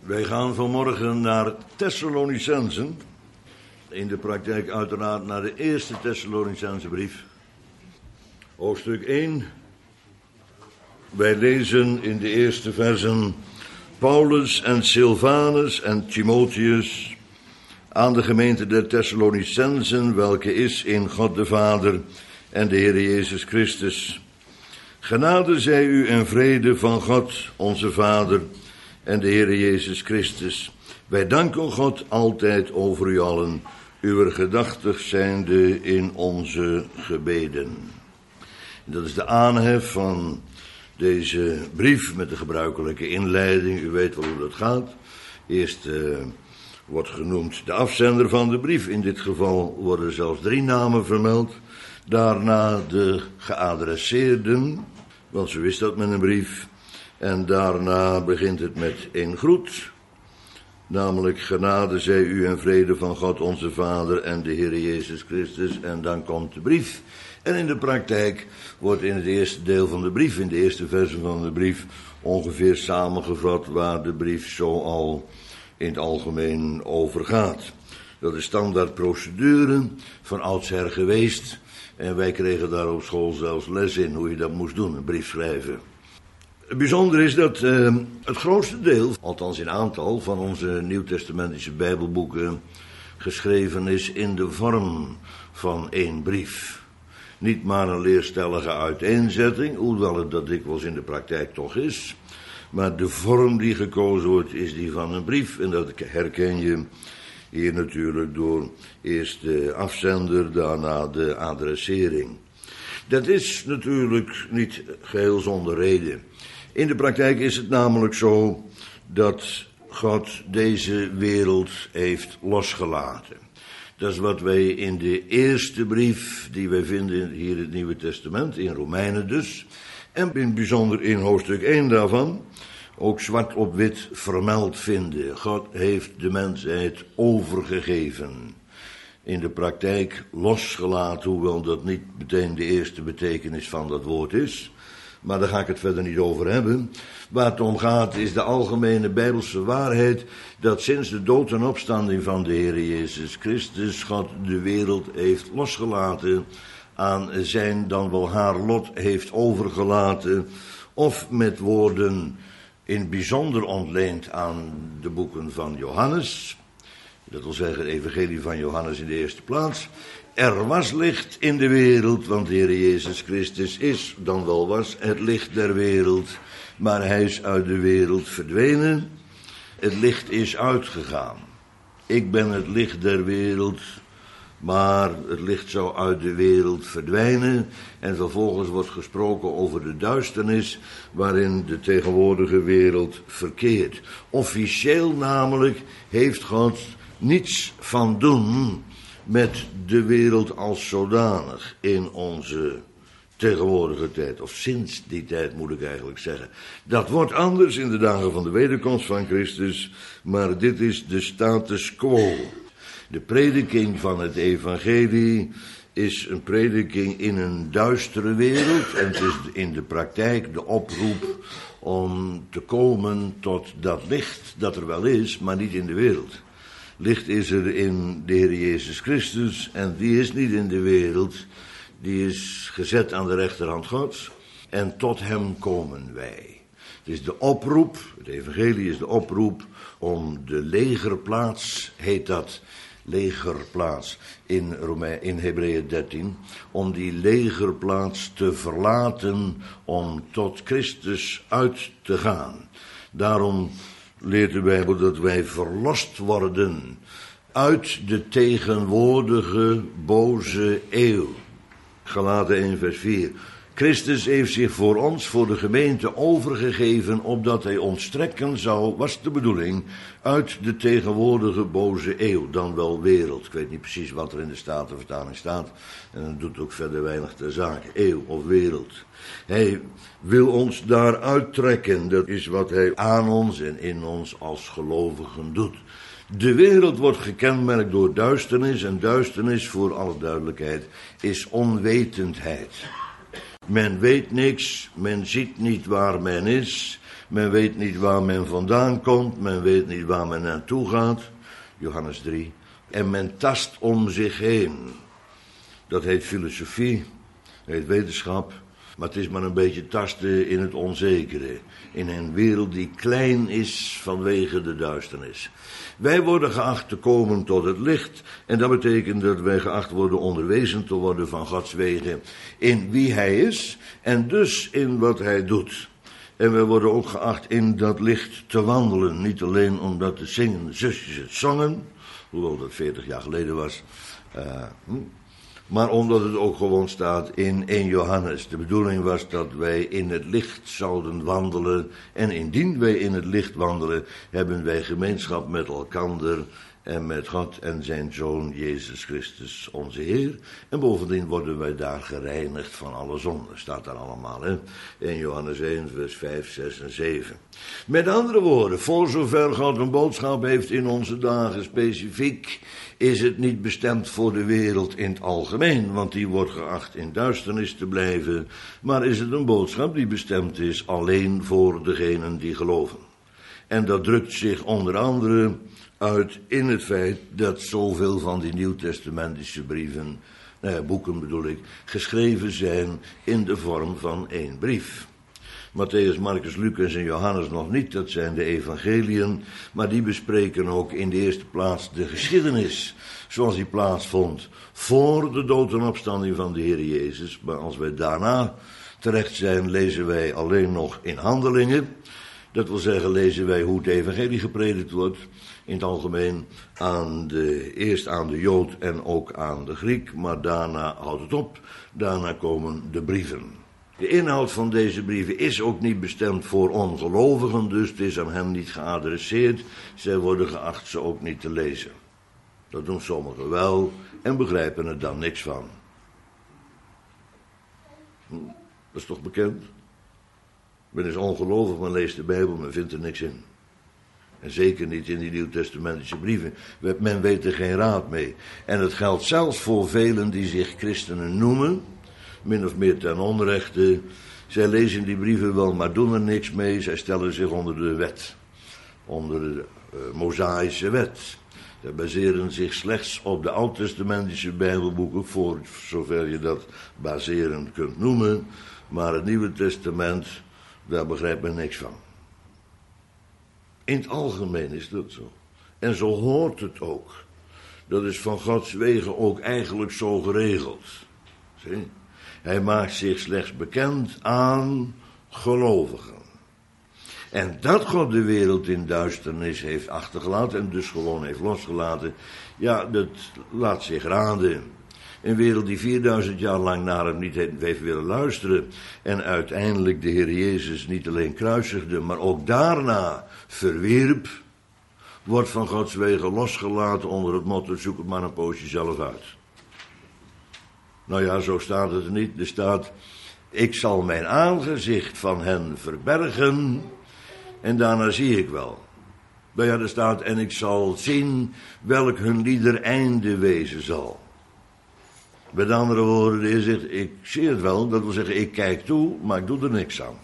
Wij gaan vanmorgen naar Thessalonicenzen. In de praktijk uiteraard naar de eerste Thessalonicense brief. Hoofdstuk 1. Wij lezen in de eerste versen: Paulus en Silvanus en Timotheus aan de gemeente der Thessalonicenzen, welke is in God de Vader en de Heer Jezus Christus. Genade zij u en vrede van God, onze Vader en de Heer Jezus Christus. Wij danken God altijd over u allen, uwer gedachtig zijnde in onze gebeden. Dat is de aanhef van deze brief met de gebruikelijke inleiding. U weet wel hoe dat gaat. Eerst wordt genoemd de afzender van de brief. In dit geval worden zelfs 3 namen vermeld. Daarna de geadresseerden, want zo is dat met een brief. En daarna begint het met een groet, namelijk genade zij u en vrede van God onze Vader en de Heer Jezus Christus. En dan komt de brief. En in de praktijk wordt in het eerste deel van de brief, in de eerste versen van de brief, ongeveer samengevat waar de brief zo al in het algemeen over gaat. Dat is standaardprocedure, van oudsher geweest. En wij kregen daar op school zelfs les in hoe je dat moest doen, een brief schrijven. Het bijzondere is dat het grootste deel, althans in aantal, van onze nieuwtestamentische bijbelboeken geschreven is in de vorm van 1 brief. Niet maar een leerstellige uiteenzetting, hoewel het dat dikwijls in de praktijk toch is. Maar de vorm die gekozen wordt is die van een brief. En dat herken je hier natuurlijk door eerst de afzender, daarna de adressering. Dat is natuurlijk niet geheel zonder reden. In de praktijk is het namelijk zo dat God deze wereld heeft losgelaten. Dat is wat wij in de eerste brief die wij vinden hier in het Nieuwe Testament, in Romeinen dus, en in het bijzonder in hoofdstuk 1 daarvan, ook zwart op wit vermeld vinden. God heeft de mensheid overgegeven. In de praktijk losgelaten, hoewel dat niet meteen de eerste betekenis van dat woord is. Maar daar ga ik het verder niet over hebben. Waar het om gaat is de algemene bijbelse waarheid dat sinds de dood en opstanding van de Heer Jezus Christus God de wereld heeft losgelaten, aan zijn dan wel haar lot heeft overgelaten, of met woorden in het bijzonder ontleend aan de boeken van Johannes. Dat wil zeggen het evangelie van Johannes in de eerste plaats. Er was licht in de wereld, want de Heer Jezus Christus is, dan wel was, het licht der wereld. Maar hij is uit de wereld verdwenen. Het licht is uitgegaan. Ik ben het licht der wereld, maar het licht zou uit de wereld verdwijnen. En vervolgens wordt gesproken over de duisternis waarin de tegenwoordige wereld verkeert. Officieel namelijk heeft God niets van doen met de wereld als zodanig in onze tegenwoordige tijd, of sinds die tijd moet ik eigenlijk zeggen. Dat wordt anders in de dagen van de wederkomst van Christus, maar dit is de status quo. De prediking van het evangelie is een prediking in een duistere wereld en het is in de praktijk de oproep om te komen tot dat licht dat er wel is, maar niet in de wereld. Licht is er in de Heer Jezus Christus en die is niet in de wereld. Die is gezet aan de rechterhand Gods en tot hem komen wij. Het is de oproep, het evangelie is de oproep om de legerplaats, heet dat, legerplaats in Hebreeën 13, om die legerplaats te verlaten om tot Christus uit te gaan. Daarom leert de Bijbel dat wij verlost worden uit de tegenwoordige boze eeuw. Galaten 1 vers 4. Christus heeft zich voor ons, voor de gemeente, overgegeven, opdat hij ons strekken zou, was de bedoeling, uit de tegenwoordige boze eeuw, dan wel wereld. Ik weet niet precies wat er in de Statenvertaling staat, en dat doet ook verder weinig ter zake, eeuw of wereld. Hij wil ons daar uittrekken, dat is wat hij aan ons en in ons als gelovigen doet. De wereld wordt gekenmerkt door duisternis, en duisternis, voor alle duidelijkheid, is onwetendheid. Men weet niks, men ziet niet waar men is, Men weet niet waar men vandaan komt, men weet niet waar men naartoe gaat. Johannes 3. En men tast om zich heen. Dat heet filosofie, dat heet wetenschap. Maar het is maar een beetje tasten in het onzekere. In een wereld die klein is vanwege de duisternis. Wij worden geacht te komen tot het licht. En dat betekent dat wij geacht worden onderwezen te worden van Gods wegen. In wie hij is en dus in wat hij doet. En wij worden ook geacht in dat licht te wandelen. Niet alleen omdat de zingende zusjes het zongen. Hoewel dat 40 jaar geleden was. Maar omdat het ook gewoon staat in 1 Johannes. De bedoeling was dat wij in het licht zouden wandelen. En indien wij in het licht wandelen, hebben wij gemeenschap met elkander en met God en zijn Zoon Jezus Christus, onze Heer. En bovendien worden wij daar gereinigd van alle zonden. Staat daar allemaal, hè? 1 Johannes 1, vers 5, 6 en 7. Met andere woorden, voor zover God een boodschap heeft in onze dagen specifiek, is het niet bestemd voor de wereld in het algemeen, want die wordt geacht in duisternis te blijven, maar is het een boodschap die bestemd is alleen voor degenen die geloven. En dat drukt zich onder andere uit in het feit dat zoveel van die nieuwtestamentische brieven, boeken bedoel ik, geschreven zijn in de vorm van één brief. Matthäus, Marcus, Lucas en Johannes nog niet, dat zijn de evangeliën, maar die bespreken ook in de eerste plaats de geschiedenis, zoals die plaatsvond voor de dood en opstanding van de Heer Jezus. Maar als wij daarna terecht zijn, lezen wij alleen nog in Handelingen. Dat wil zeggen, lezen wij hoe het evangelie gepredikt wordt, in het algemeen eerst aan de Jood en ook aan de Griek, maar daarna houdt het op, daarna komen de brieven. De inhoud van deze brieven is ook niet bestemd voor ongelovigen, dus het is aan hen niet geadresseerd. Zij worden geacht ze ook niet te lezen. Dat doen sommigen wel en begrijpen er dan niks van. Dat is toch bekend? Men is ongelovig, men leest de Bijbel, men vindt er niks in. En zeker niet in die nieuwtestamentische brieven. Men weet er geen raad mee. En het geldt zelfs voor velen die zich christenen noemen, min of meer ten onrechte. Zij lezen die brieven wel, maar doen er niks mee. Zij stellen zich onder de wet. Onder de Mosaïsche wet. Zij baseren zich slechts op de oud-testamentische Bijbelboeken, voor zover je dat baseren kunt noemen. Maar het Nieuwe Testament, daar begrijpt men niks van. In het algemeen is dat zo. En zo hoort het ook. Dat is van Gods wegen ook eigenlijk zo geregeld. Zie? Hij maakt zich slechts bekend aan gelovigen. En dat God de wereld in duisternis heeft achtergelaten en dus gewoon heeft losgelaten, ja, dat laat zich raden. Een wereld die 4000 jaar lang naar hem niet heeft willen luisteren en uiteindelijk de Heer Jezus niet alleen kruisigde, maar ook daarna verwierp, wordt van Gods wegen losgelaten onder het motto: zoek het maar een poosje zelf uit. Nou ja, zo staat het er niet. Er staat: ik zal mijn aangezicht van hen verbergen en daarna zie ik wel. Nou ja, er staat: en ik zal zien welk hun lieder einde wezen zal. Met andere woorden, de Heer zegt: ik zie het wel, dat wil zeggen, ik kijk toe, maar ik doe er niks aan.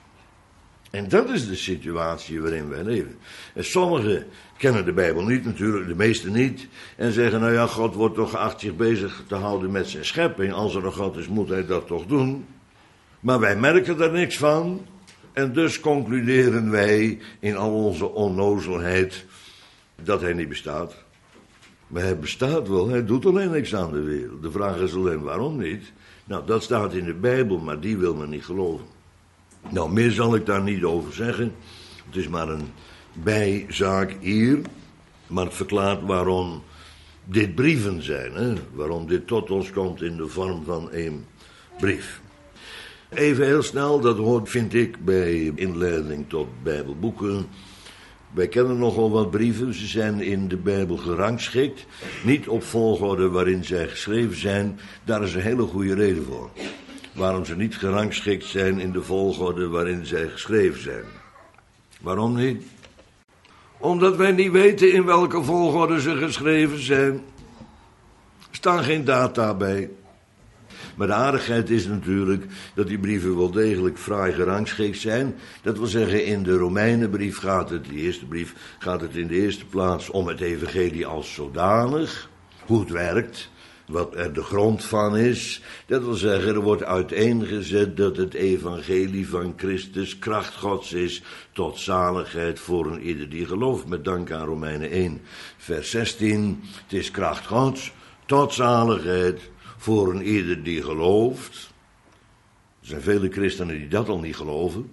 En dat is de situatie waarin wij leven. En sommigen kennen de Bijbel niet, natuurlijk, de meesten niet. En zeggen: nou ja, God wordt toch geacht zich bezig te houden met zijn schepping. Als er een God is, moet hij dat toch doen. Maar wij merken er niks van. En dus concluderen wij in al onze onnozelheid dat hij niet bestaat. Maar hij bestaat wel, hij doet alleen niks aan de wereld. De vraag is alleen: waarom niet? Nou, dat staat in de Bijbel, maar die wil men niet geloven. Nou, meer zal ik daar niet over zeggen. Het is maar een bijzaak hier. Maar het verklaart waarom dit brieven zijn. Hè? Waarom dit tot ons komt in de vorm van één brief. Even heel snel, dat hoort, vind ik, bij inleiding tot Bijbelboeken. Wij kennen nogal wat brieven, ze zijn in de Bijbel gerangschikt. Niet op volgorde waarin zij geschreven zijn, daar is een hele goede reden voor. Waarom ze niet gerangschikt zijn in de volgorde waarin zij geschreven zijn. Waarom niet? Omdat wij niet weten in welke volgorde ze geschreven zijn. Er staan geen data bij. Maar de aardigheid is natuurlijk dat die brieven wel degelijk fraai gerangschikt zijn. Dat wil zeggen, in de Romeinenbrief gaat het, de eerste brief, gaat het in de eerste plaats om het evangelie als zodanig. Hoe het werkt, wat er de grond van is. Dat wil zeggen, er wordt uiteengezet dat het evangelie van Christus kracht Gods is tot zaligheid voor een ieder die gelooft. Met dank aan Romeinen 1, vers 16. Het is kracht Gods tot zaligheid voor een ieder die gelooft. Er zijn vele christenen die dat al niet geloven.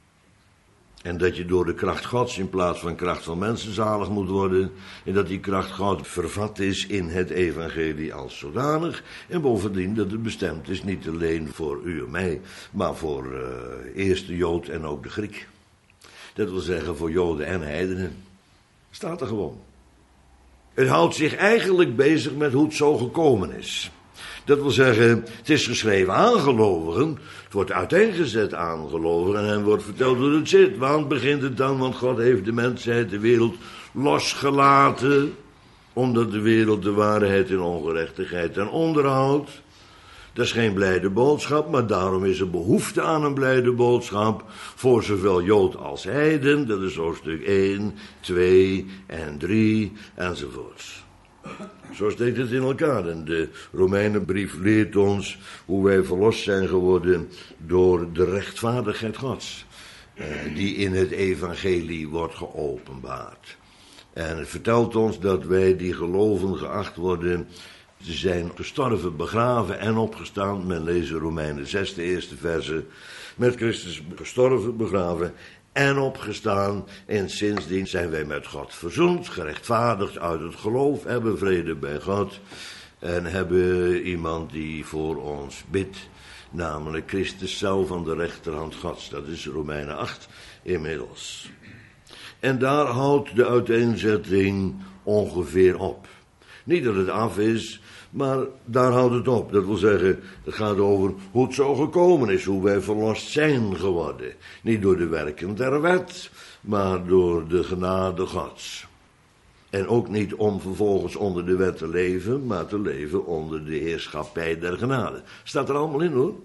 En dat je door de kracht Gods in plaats van kracht van mensen zalig moet worden. En dat die kracht Gods vervat is in het evangelie als zodanig. En bovendien dat het bestemd is niet alleen voor u en mij, maar voor eerst de Jood en ook de Griek. Dat wil zeggen voor Joden en heidenen. Staat er gewoon. Het houdt zich eigenlijk bezig met hoe het zo gekomen is. Dat wil zeggen, het is geschreven aan gelovigen. Het wordt uiteengezet aan gelovigen. En hen wordt verteld hoe het zit. Want begint het dan, want God heeft de mensheid, de wereld losgelaten. Omdat de wereld de waarheid en ongerechtigheid en onderhoudt. Dat is geen blijde boodschap, maar daarom is er behoefte aan een blijde boodschap. Voor zowel Jood als heiden. Dat is hoofdstuk 1, 2 en 3 enzovoorts. Zo steekt het in elkaar. En de Romeinenbrief leert ons hoe wij verlost zijn geworden door de rechtvaardigheid Gods. Die in het evangelie wordt geopenbaard. En het vertelt ons dat wij die geloven geacht worden. Ze zijn gestorven, begraven en opgestaan. Men leest Romeinen 6, de eerste verse. Met Christus gestorven, begraven en opgestaan. En sindsdien zijn wij met God verzoend, gerechtvaardigd uit het geloof, hebben vrede bij God. En hebben iemand die voor ons bidt, namelijk Christus zelf aan de rechterhand Gods. Dat is Romeinen 8 inmiddels. En daar houdt de uiteenzetting ongeveer op. Niet dat het af is, maar daar houdt het op. Dat wil zeggen, het gaat over hoe het zo gekomen is, hoe wij verlost zijn geworden. Niet door de werken der wet, maar door de genade Gods. En ook niet om vervolgens onder de wet te leven, maar te leven onder de heerschappij der genade. Staat er allemaal in hoor.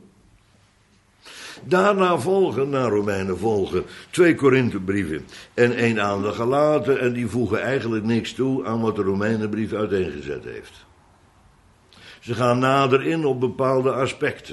Daarna volgen, na Romeinen volgen, 2 Korinthebrieven en 1 aan de Galaten. En die voegen eigenlijk niks toe aan wat de Romeinenbrief uiteengezet heeft. Ze gaan nader in op bepaalde aspecten.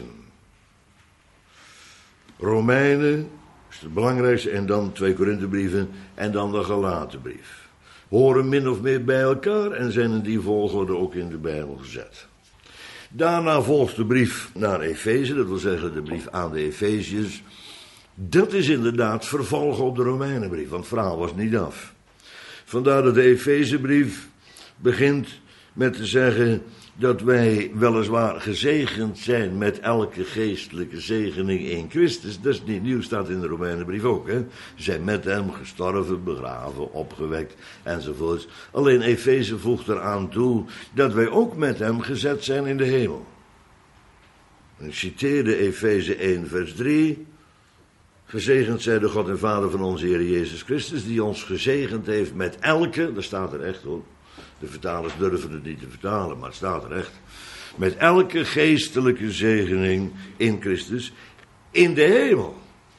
Romeinen is het belangrijkste en dan 2 Korinthebrieven en dan de Galatenbrief. Horen min of meer bij elkaar en zijn in die volgorde ook in de Bijbel gezet. Daarna volgt de brief naar Efeze, dat wil zeggen de brief aan de Efeziërs. Dat is inderdaad vervolg op de Romeinenbrief, want het verhaal was niet af. Vandaar dat de Efezebrief begint met te zeggen dat wij weliswaar gezegend zijn met elke geestelijke zegening in Christus. Dat is niet nieuw, staat in de Romeinenbrief ook. Hè? Ze zijn met hem gestorven, begraven, opgewekt enzovoorts. Alleen Efeze voegt eraan toe dat wij ook met hem gezet zijn in de hemel. Ik citeerde Efeze 1 vers 3. Gezegend zij de God en Vader van onze Heer Jezus Christus, die ons gezegend heeft met elke, daar staat er echt hoor. De vertalers durven het niet te vertalen, maar het staat er echt. Met elke geestelijke zegening in Christus in de hemel.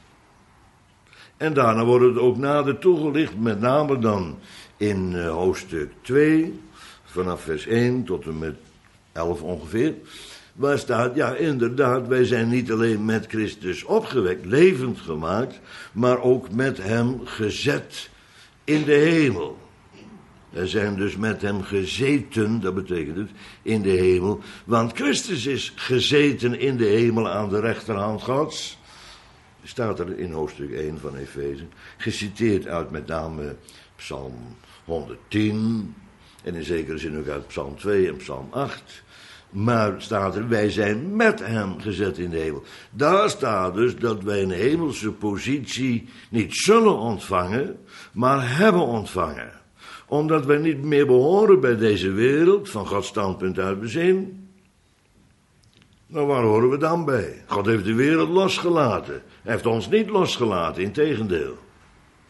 En daarna wordt het ook nader toegelicht, met name dan in hoofdstuk 2, vanaf vers 1 tot en met 11 ongeveer. Waar staat, ja inderdaad, wij zijn niet alleen met Christus opgewekt, levend gemaakt, maar ook met hem gezet in de hemel. Wij zijn dus met hem gezeten, dat betekent het, in de hemel. Want Christus is gezeten in de hemel aan de rechterhand Gods. Staat er in hoofdstuk 1 van Efeze. Geciteerd uit met name Psalm 110. En in zekere zin ook uit Psalm 2 en Psalm 8. Maar staat er, wij zijn met hem gezet in de hemel. Daar staat dus dat wij een hemelse positie niet zullen ontvangen, maar hebben ontvangen. Omdat wij niet meer behoren bij deze wereld, van Gods standpunt uit bezien. Nou, waar horen we dan bij? God heeft de wereld losgelaten. Hij heeft ons niet losgelaten, integendeel.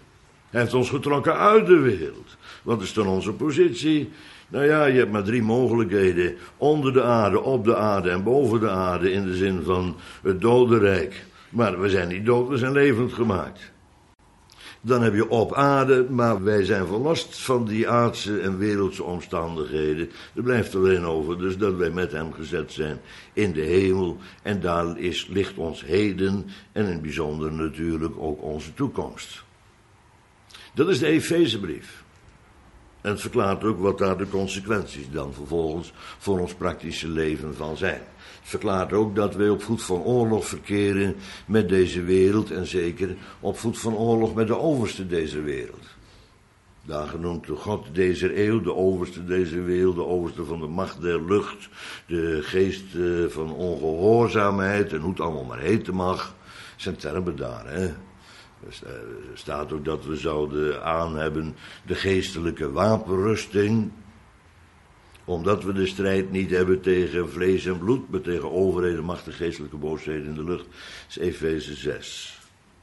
Hij heeft ons getrokken uit de wereld. Wat is dan onze positie? Nou ja, je hebt maar 3 mogelijkheden. Onder de aarde, op de aarde en boven de aarde, in de zin van het dodenrijk. Maar we zijn niet dood, we zijn levend gemaakt. Dan heb je op aarde, maar wij zijn verlost van die aardse en wereldse omstandigheden. Er blijft alleen over dus dat wij met hem gezet zijn in de hemel. En daar ligt ons heden en in het bijzonder natuurlijk ook onze toekomst. Dat is de Efezebrief. En het verklaart ook wat daar de consequenties dan vervolgens voor ons praktische leven van zijn. Het verklaart ook dat wij op voet van oorlog verkeren met deze wereld en zeker op voet van oorlog met de overste deze wereld. Daar genoemd de God deze eeuw, de overste deze wereld, de overste van de macht der lucht, de geest van ongehoorzaamheid en hoe het allemaal maar heten mag, zijn termen daar, hè. Er staat ook dat we zouden aan hebben de geestelijke wapenrusting, omdat we de strijd niet hebben tegen vlees en bloed, maar tegen overheden, machten, geestelijke boosheden in de lucht. Dat is Efeze 6.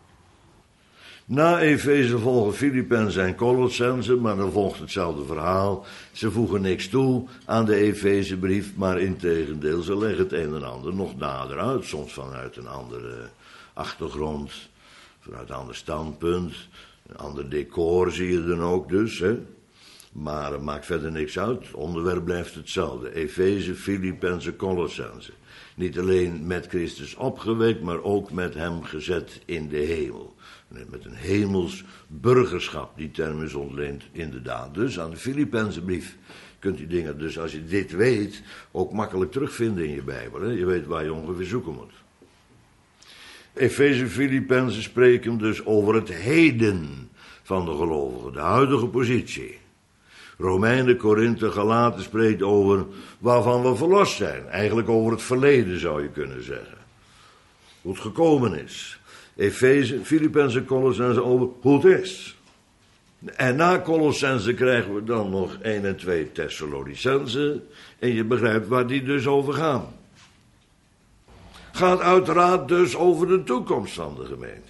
Na Efeze volgen Filippenzen en Colossenzen, maar dan volgt hetzelfde verhaal. Ze voegen niks toe aan de Efezebrief, maar integendeel, ze leggen het een en ander nog nader uit, soms vanuit een andere achtergrond. Vanuit een ander standpunt, een ander decor zie je dan ook dus, hè. Maar het maakt verder niks uit, het onderwerp blijft hetzelfde. Efeze, Filippenzen, Colossenzen. Niet alleen met Christus opgewekt, maar ook met hem gezet in de hemel. Met een hemels burgerschap, die term is ontleend inderdaad. Dus aan de Filippenzenbrief kunt u dingen, dus als je dit weet, ook makkelijk terugvinden in je Bijbel. Hè. Je weet waar je ongeveer zoeken moet. Efeze, Filippenzen spreken dus over het heden van de gelovigen, de huidige positie. Romeinen, Korinthe, Galaten spreekt over waarvan we verlost zijn. Eigenlijk over het verleden zou je kunnen zeggen. Hoe het gekomen is. Efeze, Filippenzen, Colossenzen over hoe het is. En na Colossenzen krijgen we dan nog 1 en 2 Thessalonicenzen. En je begrijpt waar die dus over gaan. Gaat uiteraard dus over de toekomst van de gemeente.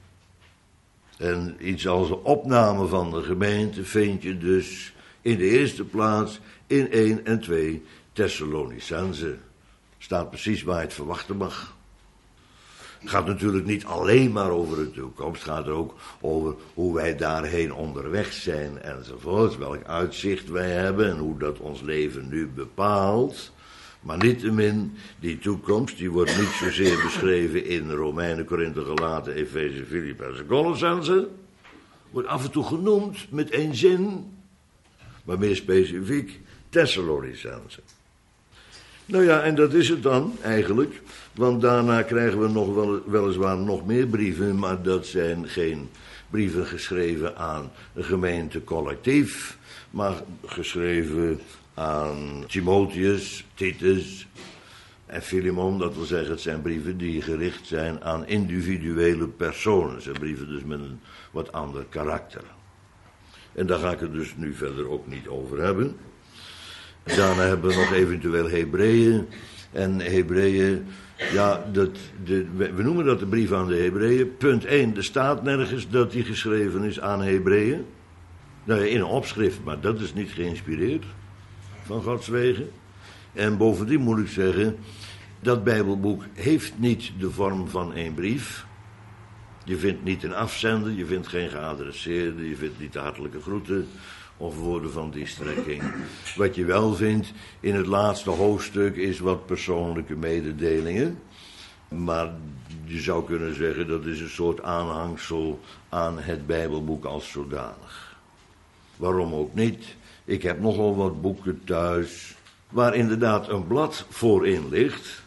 En iets als de opname van de gemeente vind je dus in de eerste plaats in 1 en 2 Thessalonicenzen. Staat precies waar je het verwachten mag. Het gaat natuurlijk niet alleen maar over de toekomst. Het gaat er ook over hoe wij daarheen onderweg zijn enzovoort. Welk uitzicht wij hebben en hoe dat ons leven nu bepaalt. Maar niettemin, die toekomst, die wordt niet zozeer beschreven in Romeinen, Korinthe, Galaten, Efeze, Filippenzen, Colossenzen. Wordt af en toe genoemd met 1 zin, maar meer specifiek Thessalonicenzen. Nou ja, en dat is het dan eigenlijk, want daarna krijgen we nog weliswaar nog meer brieven, maar dat zijn geen brieven geschreven aan een gemeente collectief, maar geschreven aan Timotheus, Titus en Filemon. Dat wil zeggen, het zijn brieven die gericht zijn aan individuele personen. Het zijn brieven dus met een wat ander karakter. En daar ga ik het dus nu verder ook niet over hebben. Daarna hebben we nog eventueel Hebreeën. En Hebreeën, ja, we noemen dat de brief aan de Hebreeën. Punt 1, er staat nergens dat die geschreven is aan Hebreeën. Nou ja, in een opschrift, maar dat is niet geïnspireerd van Gods wegen. En bovendien moet ik zeggen, dat Bijbelboek heeft niet de vorm van 1 brief. Je vindt niet een afzender, je vindt geen geadresseerde, je vindt niet de hartelijke groeten of woorden van die strekking. Wat je wel vindt in het laatste hoofdstuk is wat persoonlijke mededelingen. Maar je zou kunnen zeggen dat is een soort aanhangsel aan het Bijbelboek als zodanig. Waarom ook niet? Ik heb nogal wat boeken thuis waar inderdaad een blad voorin ligt.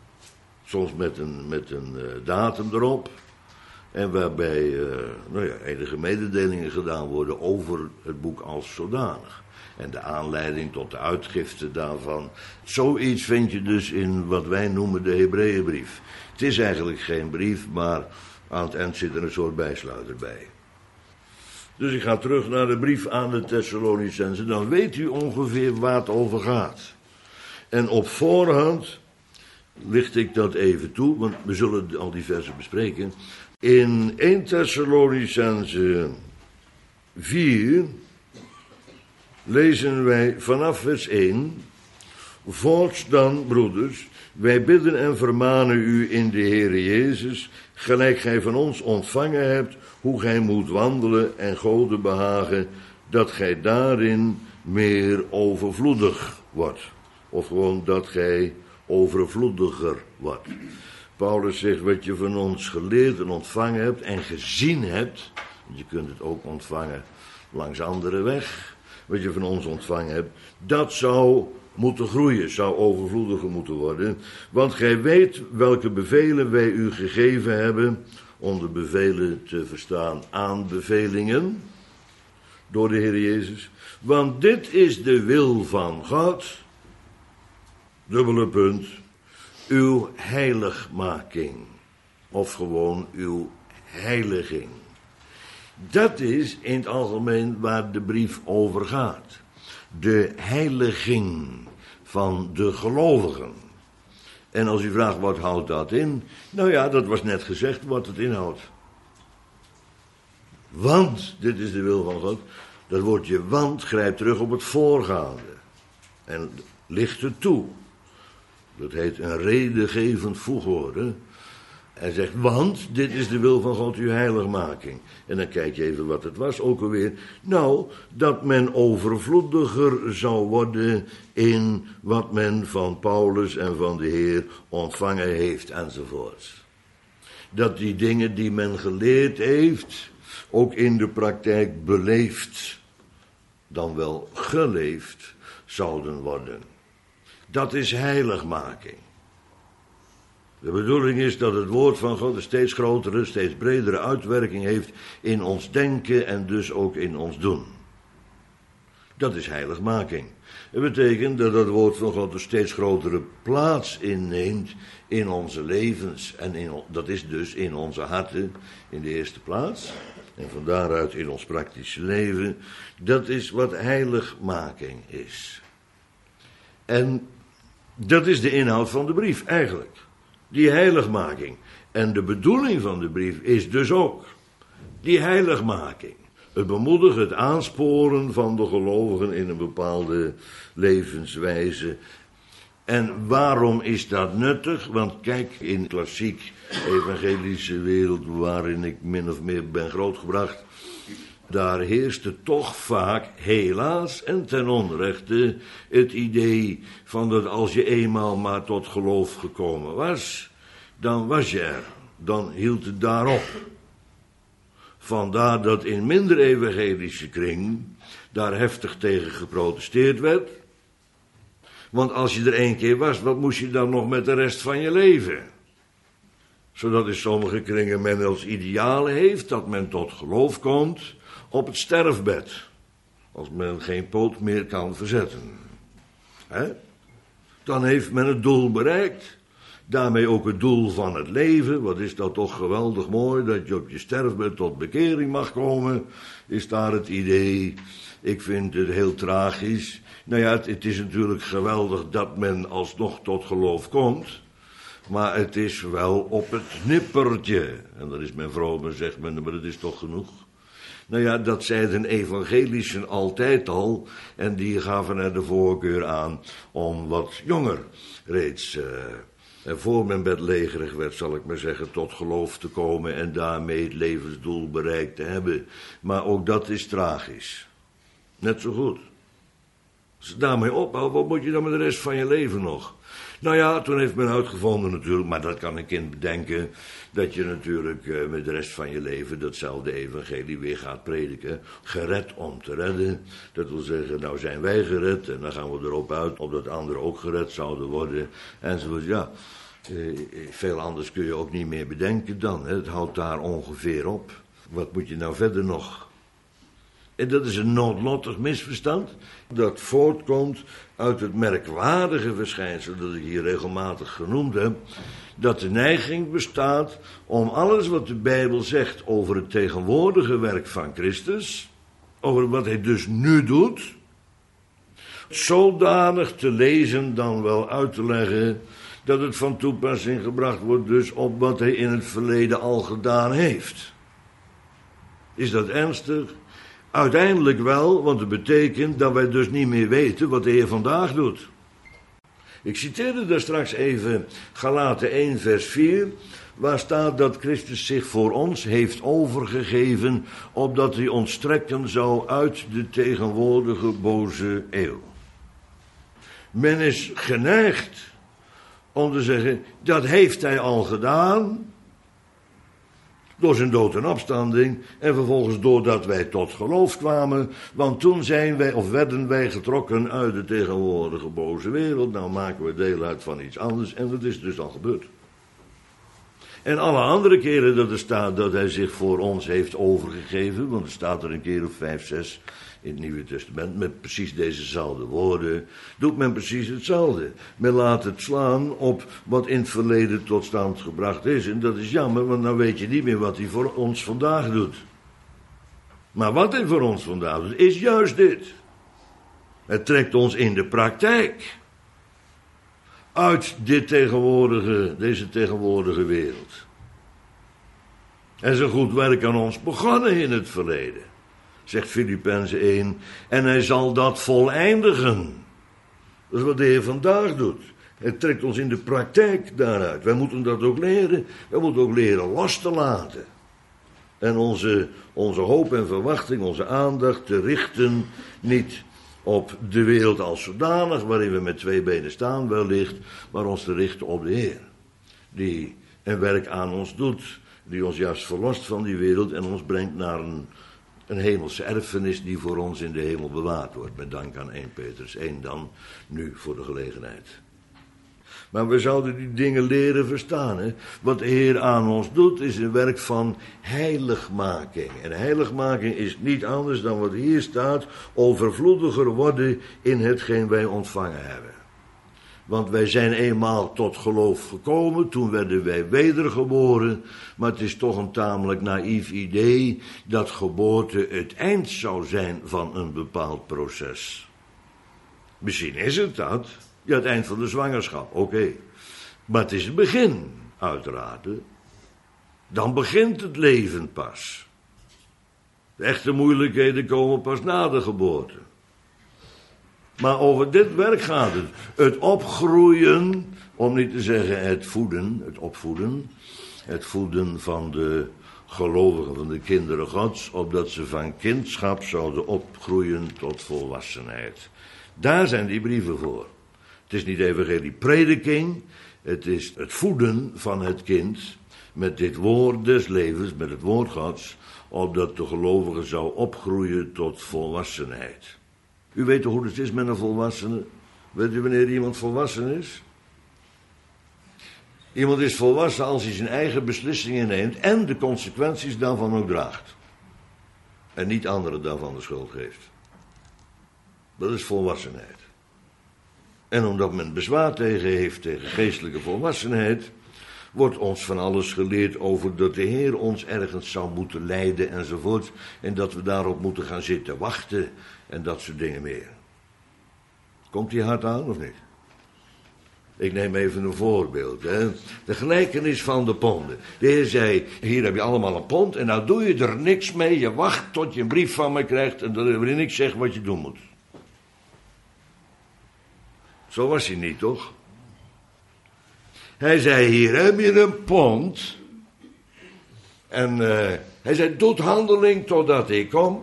Soms met een datum erop. En waarbij enige mededelingen gedaan worden over het boek als zodanig. En de aanleiding tot de uitgifte daarvan. Zoiets vind je dus in wat wij noemen de Hebreeënbrief. Het is eigenlijk geen brief, maar aan het eind zit er een soort bijsluiter bij. Dus ik ga terug naar de brief aan de Thessalonicenzen. Dan weet u ongeveer waar het over gaat. En op voorhand licht ik dat even toe, want we zullen al die versen bespreken. In 1 Thessalonicenzen 4 lezen wij vanaf vers 1. Voorts dan, broeders, wij bidden en vermanen u in de Heere Jezus, gelijk gij van ons ontvangen hebt, hoe gij moet wandelen en Gode behagen, dat gij daarin meer overvloedig wordt. Of gewoon dat gij overvloediger wordt. Paulus zegt, wat je van ons geleerd en ontvangen hebt en gezien hebt, want je kunt het ook ontvangen langs andere weg, wat je van ons ontvangen hebt, dat zou moeten groeien, zou overvloediger moeten worden. Want gij weet welke bevelen wij u gegeven hebben, onder bevelen te verstaan aanbevelingen, door de Heer Jezus. Want dit is de wil van God, dubbele punt, uw heiligmaking, of gewoon uw heiliging. Dat is in het algemeen waar de brief over gaat. De heiliging van de gelovigen. En als u vraagt, wat houdt dat in? Nou ja, dat was net gezegd wat het inhoudt. Want, dit is de wil van God. Dat woordje want grijpt terug op het voorgaande. En licht het toe. Dat heet een redengevend voegwoord. Hè? Hij zegt, want dit is de wil van God, uw heiligmaking. En dan kijk je even wat het was ook alweer. Nou, dat men overvloediger zou worden in wat men van Paulus en van de Heer ontvangen heeft enzovoorts. Dat die dingen die men geleerd heeft, ook in de praktijk beleefd, dan wel geleefd, zouden worden. Dat is heiligmaking. De bedoeling is dat het woord van God een steeds grotere, steeds bredere uitwerking heeft in ons denken en dus ook in ons doen. Dat is heiligmaking. Het betekent dat het woord van God een steeds grotere plaats inneemt in onze levens. En dat is dus in onze harten in de eerste plaats. En van daaruit in ons praktische leven. Dat is wat heiligmaking is. En dat is de inhoud van de brief eigenlijk. Die heiligmaking. En de bedoeling van de brief is dus ook die heiligmaking. Het bemoedigen, het aansporen van de gelovigen in een bepaalde levenswijze. En waarom is dat nuttig? Want kijk, in de klassiek evangelische wereld waarin ik min of meer ben grootgebracht, daar heerste toch vaak, helaas en ten onrechte, het idee van dat als je eenmaal maar tot geloof gekomen was, dan was je er. Dan hield het daarop. Vandaar dat in minder evangelische kring daar heftig tegen geprotesteerd werd. Want als je er één keer was, wat moest je dan nog met de rest van je leven? Zodat in sommige kringen men als ideaal heeft dat men tot geloof komt op het sterfbed, als men geen poot meer kan verzetten. Dan heeft men het doel bereikt, daarmee ook het doel van het leven. Wat is dat toch geweldig mooi, dat je op je sterfbed tot bekering mag komen, is daar het idee. Ik vind het heel tragisch. Nou ja, het is natuurlijk geweldig dat men alsnog tot geloof komt, maar het is wel op het nippertje. En dan is men vroom en zegt men, maar dat is toch genoeg? Nou ja, dat zeiden evangelischen altijd al, en die gaven er de voorkeur aan om wat jonger reeds, voor men bedlegerig werd, zal ik maar zeggen, tot geloof te komen en daarmee het levensdoel bereikt te hebben. Maar ook dat is tragisch. Net zo goed. Als je daarmee ophoudt, wat moet je dan met de rest van je leven nog? Nou ja, toen heeft men uitgevonden natuurlijk, maar dat kan een kind bedenken, dat je natuurlijk met de rest van je leven datzelfde evangelie weer gaat prediken. Gered om te redden. Dat wil zeggen, nou zijn wij gered en dan gaan we erop uit, opdat anderen ook gered zouden worden. Enzovoort, ja. Veel anders kun je ook niet meer bedenken dan. Het houdt daar ongeveer op. Wat moet je nou verder nog? En dat is een noodlottig misverstand dat voortkomt uit het merkwaardige verschijnsel dat ik hier regelmatig genoemd heb, dat de neiging bestaat om alles wat de Bijbel zegt over het tegenwoordige werk van Christus, over wat hij dus nu doet, zodanig te lezen dan wel uit te leggen dat het van toepassing gebracht wordt dus op wat hij in het verleden al gedaan heeft. Is dat ernstig? Uiteindelijk wel, want het betekent dat wij dus niet meer weten wat de Heer vandaag doet. Ik citeerde daar straks even Galaten 1 vers 4, waar staat dat Christus zich voor ons heeft overgegeven, opdat hij ons trekken zou uit de tegenwoordige boze eeuw. Men is geneigd om te zeggen, dat heeft hij al gedaan, door zijn dood en opstanding, en vervolgens doordat wij tot geloof kwamen, want toen zijn wij, of werden wij getrokken uit de tegenwoordige boze wereld, nou maken we deel uit van iets anders, en dat is dus al gebeurd. En alle andere keren dat er staat dat hij zich voor ons heeft overgegeven, want er staat er een keer of 5, 6 in het Nieuwe Testament, met precies dezezelfde woorden, doet men precies hetzelfde. Men laat het slaan op wat in het verleden tot stand gebracht is. En dat is jammer, want dan weet je niet meer wat hij voor ons vandaag doet. Maar wat hij voor ons vandaag doet, is juist dit. Het trekt ons in de praktijk uit deze tegenwoordige wereld. En zijn goed werk aan ons begonnen in het verleden, zegt Filippenzen 1, en hij zal dat voleindigen. Dat is wat de Heer vandaag doet. Hij trekt ons in de praktijk daaruit. Wij moeten dat ook leren. Wij moeten ook leren los te laten. En onze hoop en verwachting, onze aandacht te richten, niet op de wereld als zodanig, waarin we met 2 benen staan wellicht, maar ons te richten op de Heer, die een werk aan ons doet, die ons juist verlost van die wereld en ons brengt naar een hemelse erfenis die voor ons in de hemel bewaard wordt, met dank aan 1 Petrus 1 dan, nu voor de gelegenheid. Maar we zouden die dingen leren verstaan. Hè? Wat de Heer aan ons doet, is een werk van heiligmaking. En heiligmaking is niet anders dan wat hier staat, overvloediger worden in hetgeen wij ontvangen hebben. Want wij zijn eenmaal tot geloof gekomen, toen werden wij wedergeboren, maar het is toch een tamelijk naïef idee dat geboorte het eind zou zijn van een bepaald proces. Misschien is het dat. Ja, het eind van de zwangerschap, oké. Maar het is het begin, uiteraard. Hè? Dan begint het leven pas. De echte moeilijkheden komen pas na de geboorte. Maar over dit werk gaat het. Het opgroeien, om niet te zeggen het voeden, het opvoeden. Het voeden van de gelovigen, van de kinderen Gods, opdat ze van kindschap zouden opgroeien tot volwassenheid. Daar zijn die brieven voor. Het is niet evangelie prediking, het is het voeden van het kind met dit woord des levens, met het woord Gods, opdat de gelovige zou opgroeien tot volwassenheid. U weet toch hoe het is met een volwassene? Weet u wanneer iemand volwassen is? Iemand is volwassen als hij zijn eigen beslissingen neemt en de consequenties daarvan ook draagt. En niet anderen daarvan de schuld geeft. Dat is volwassenheid. En omdat men bezwaar tegen heeft tegen geestelijke volwassenheid, wordt ons van alles geleerd over dat de Heer ons ergens zou moeten leiden enzovoort. En dat we daarop moeten gaan zitten wachten en dat soort dingen meer. Komt die hard aan of niet? Ik neem even een voorbeeld. Hè. De gelijkenis van de ponden. De Heer zei, hier heb je allemaal een pond en nou doe je er niks mee. Je wacht tot je een brief van me krijgt en waarin ik zeg wat je doen moet. Zo was hij niet, toch? Hij zei, hier heb je een pond. En hij zei, doe handeling totdat ik kom.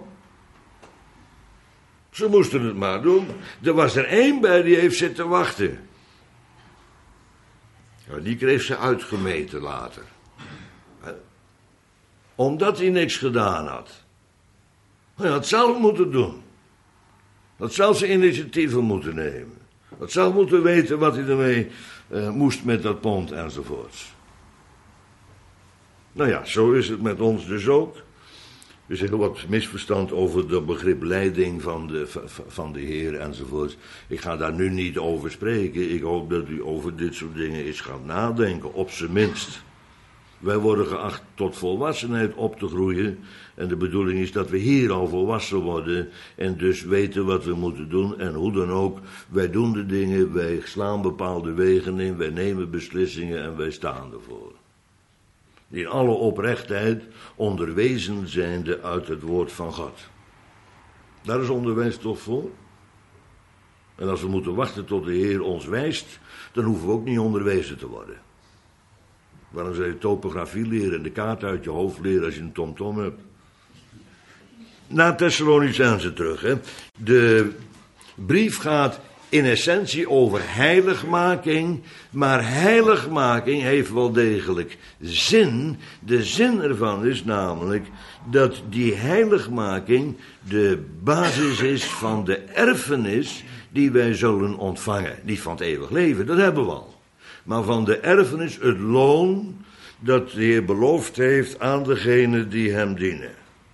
Ze moesten het maar doen. Er was er één bij die heeft zitten wachten. Ja, die kreeg ze uitgemeten later. Omdat hij niks gedaan had. Hij had zelf moeten doen. Had zelf zijn initiatieven moeten nemen. Had zelf moeten weten wat hij ermee moest met dat pond enzovoorts. Nou ja, zo is het met ons dus ook. Er is heel wat misverstand over dat begrip leiding van de Heer enzovoort. Ik ga daar nu niet over spreken. Ik hoop dat u over dit soort dingen eens gaat nadenken, op zijn minst. Wij worden geacht tot volwassenheid op te groeien. En de bedoeling is dat we hier al volwassen worden. En dus weten wat we moeten doen. En hoe dan ook, wij doen de dingen, wij slaan bepaalde wegen in, wij nemen beslissingen en wij staan ervoor. Die in alle oprechtheid onderwezen zijnde uit het woord van God. Daar is onderwijs toch voor. En als we moeten wachten tot de Heer ons wijst, dan hoeven we ook niet onderwezen te worden. Waarom zou je topografie leren en de kaart uit je hoofd leren als je een tomtom hebt? Naar Thessalonicenzen terug. Hè. De brief gaat in essentie over heiligmaking, maar heiligmaking heeft wel degelijk zin. De zin ervan is namelijk dat die heiligmaking de basis is van de erfenis die wij zullen ontvangen. Niet van het eeuwig leven, dat hebben we al. Maar van de erfenis, het loon dat de Heer beloofd heeft aan degenen die hem dienen.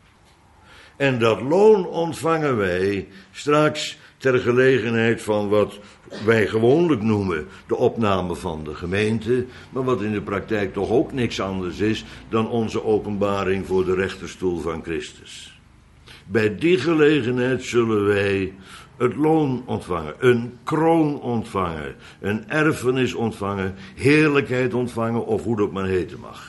En dat loon ontvangen wij straks ter gelegenheid van wat wij gewoonlijk noemen de opname van de gemeente, maar wat in de praktijk toch ook niks anders is dan onze openbaring voor de rechterstoel van Christus. Bij die gelegenheid zullen wij het loon ontvangen, een kroon ontvangen, een erfenis ontvangen, heerlijkheid ontvangen of hoe dat maar heten mag.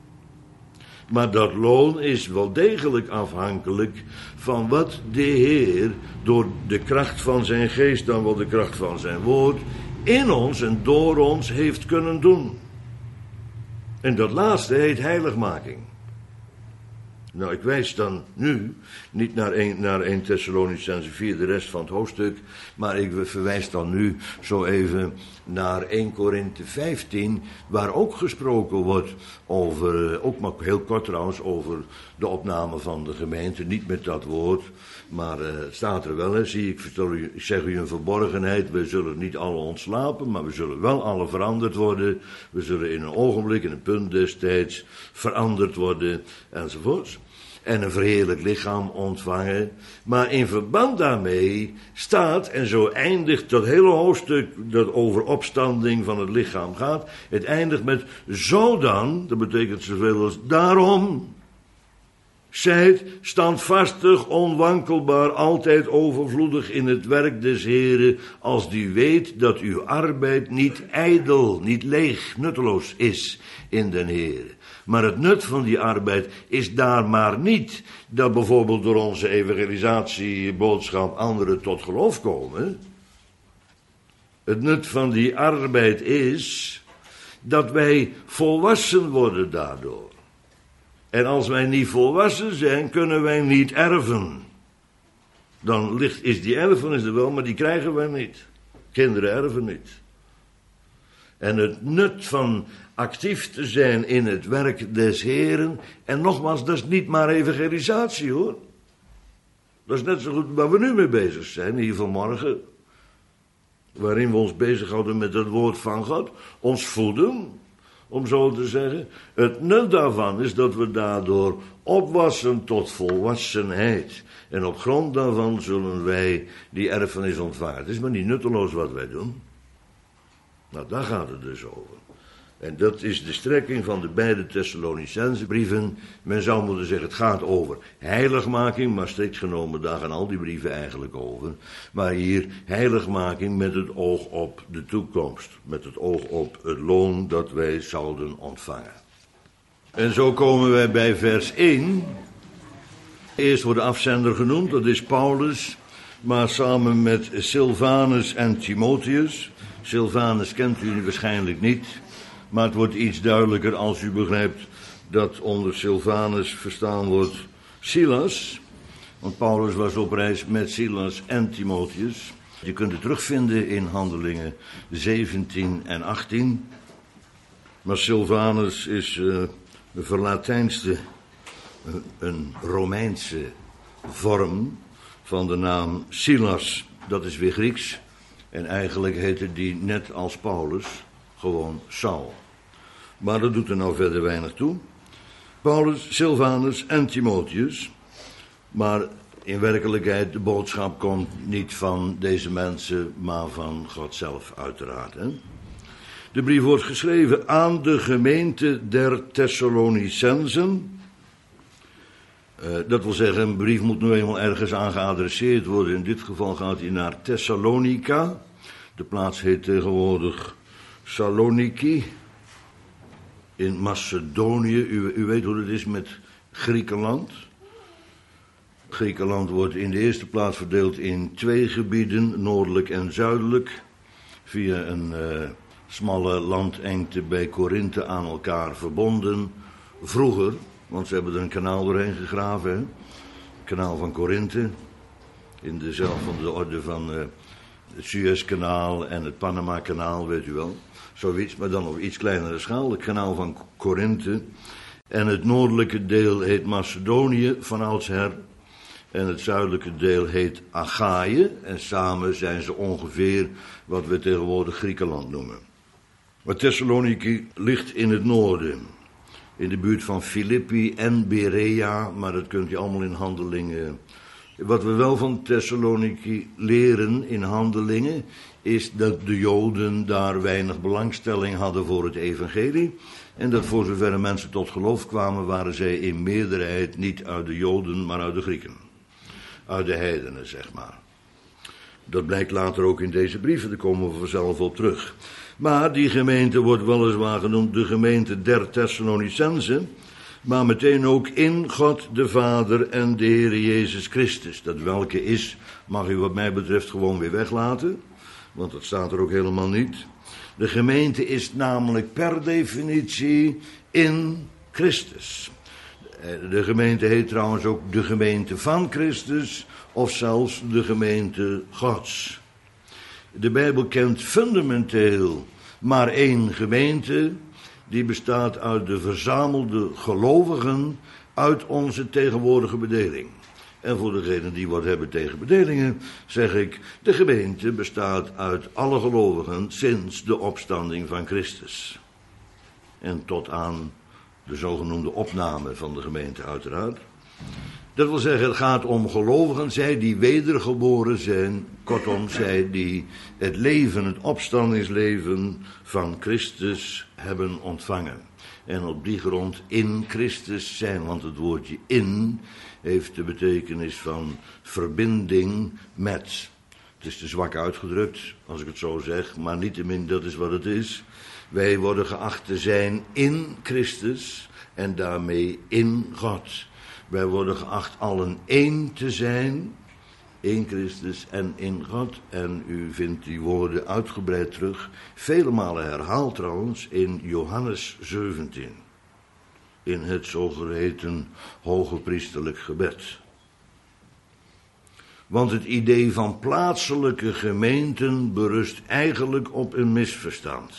Maar dat loon is wel degelijk afhankelijk van wat de Heer door de kracht van zijn geest, dan wel de kracht van zijn woord, in ons en door ons heeft kunnen doen. En dat laatste heet heiligmaking. Nou, ik wijs dan nu niet naar 1 Thessalonicenzen 4, de rest van het hoofdstuk, maar ik verwijs dan nu zo even naar 1 Korinthe 15, waar ook gesproken wordt over, ook maar heel kort trouwens, over de opname van de gemeente. Niet met dat woord, maar het staat er wel. Hè. Zie, ik zeg u een verborgenheid, we zullen niet alle ontslapen, maar we zullen wel alle veranderd worden. We zullen in een ogenblik, in een punt destijds, veranderd worden, enzovoorts. En een verheerlijk lichaam ontvangen. Maar in verband daarmee staat, en zo eindigt dat hele hoofdstuk dat over opstanding van het lichaam gaat. Het eindigt met zodan, dat betekent zoveel als daarom. Zijt standvastig, onwankelbaar, altijd overvloedig in het werk des Heren, als die weet dat uw arbeid niet ijdel, niet leeg, nutteloos is in den Heren. Maar het nut van die arbeid is daar maar niet dat bijvoorbeeld door onze evangelisatieboodschap anderen tot geloof komen. Het nut van die arbeid is dat wij volwassen worden daardoor. En als wij niet volwassen zijn, kunnen wij niet erven. Dan is die erfenis er wel, maar die krijgen wij niet. Kinderen erven niet. En het nut van actief te zijn in het werk des Heren. En nogmaals, dat is niet maar evangelisatie hoor. Dat is net zo goed waar we nu mee bezig zijn, hier vanmorgen. Waarin we ons bezighouden met het woord van God. Ons voeden, om zo te zeggen. Het nut daarvan is dat we daardoor opwassen tot volwassenheid. En op grond daarvan zullen wij die erfenis ontvangen. Het is maar niet nutteloos wat wij doen. Nou, daar gaat het dus over. En dat is de strekking van de beide Thessalonicense brieven. Men zou moeten zeggen, het gaat over heiligmaking, maar strikt genomen, daar gaan al die brieven eigenlijk over. Maar hier heiligmaking met het oog op de toekomst. Met het oog op het loon dat wij zouden ontvangen. En zo komen wij bij vers 1. Eerst wordt de afzender genoemd, dat is Paulus. Maar samen met Silvanus en Timotheus. Silvanus kent u waarschijnlijk niet. Maar het wordt iets duidelijker als u begrijpt dat onder Silvanus verstaan wordt Silas. Want Paulus was op reis met Silas en Timotheus. Je kunt het terugvinden in Handelingen 17 en 18. Maar Silvanus is een verlatijnste, een Romeinse vorm van de naam Silas. Dat is weer Grieks. En eigenlijk heette die net als Paulus gewoon Saul. Maar dat doet er nou verder weinig toe. Paulus, Silvanus en Timotheus. Maar in werkelijkheid, de boodschap komt niet van deze mensen, maar van God zelf uiteraard. Hè? De brief wordt geschreven aan de gemeente der Thessalonicenzen. Dat wil zeggen, een brief moet nu eenmaal ergens aan geadresseerd worden. In dit geval gaat hij naar Thessalonica. De plaats heet tegenwoordig Saloniki. In Macedonië. U weet hoe het is met Griekenland. Griekenland wordt in de eerste plaats verdeeld in 2 gebieden, noordelijk en zuidelijk, via een smalle landengte bij Korinthe aan elkaar verbonden. Vroeger, want ze hebben er een kanaal doorheen gegraven, hè? Het kanaal van Korinthe, in de orde van het Suezkanaal en het Panama-kanaal, weet u wel. Zoiets, maar dan op iets kleinere schaal, het kanaal van Korinthe. En het noordelijke deel heet Macedonië van oudsher. En het zuidelijke deel heet Achaïe. En samen zijn ze ongeveer wat we tegenwoordig Griekenland noemen. Maar Thessaloniki ligt in het noorden. In de buurt van Filippi en Berea. Maar dat kunt u allemaal in Handelingen. Wat we wel van Thessaloniki leren in Handelingen is dat de Joden daar weinig belangstelling hadden voor het evangelie. En dat voor zover mensen tot geloof kwamen, waren zij in meerderheid niet uit de Joden, maar uit de Grieken. Uit de heidenen, zeg maar. Dat blijkt later ook in deze brieven, daar komen we vanzelf op terug. Maar die gemeente wordt weliswaar genoemd de gemeente der Thessalonicenzen, maar meteen ook in God de Vader en de Heer Jezus Christus. Dat welke is, mag u wat mij betreft gewoon weer weglaten, want dat staat er ook helemaal niet. De gemeente is namelijk per definitie in Christus. De gemeente heet trouwens ook de gemeente van Christus of zelfs de gemeente Gods. De Bijbel kent fundamenteel maar 1 gemeente, die bestaat uit de verzamelde gelovigen uit onze tegenwoordige bedeling. En voor degenen die wat hebben tegen bedelingen, zeg ik, de gemeente bestaat uit alle gelovigen sinds de opstanding van Christus. En tot aan de zogenoemde opname van de gemeente uiteraard. Dat wil zeggen, het gaat om gelovigen, zij die wedergeboren zijn, kortom, zij die het leven, het opstandingsleven van Christus hebben ontvangen. En op die grond in Christus zijn, want het woordje in heeft de betekenis van verbinding met. Het is te zwak uitgedrukt, als ik het zo zeg, maar niettemin, dat is wat het is. Wij worden geacht te zijn in Christus en daarmee in God. Wij worden geacht allen één te zijn, in Christus en in God. En u vindt die woorden uitgebreid terug, vele malen herhaald trouwens, in Johannes 17. In het zogeheten hogepriesterlijk gebed. Want het idee van plaatselijke gemeenten berust eigenlijk op een misverstand.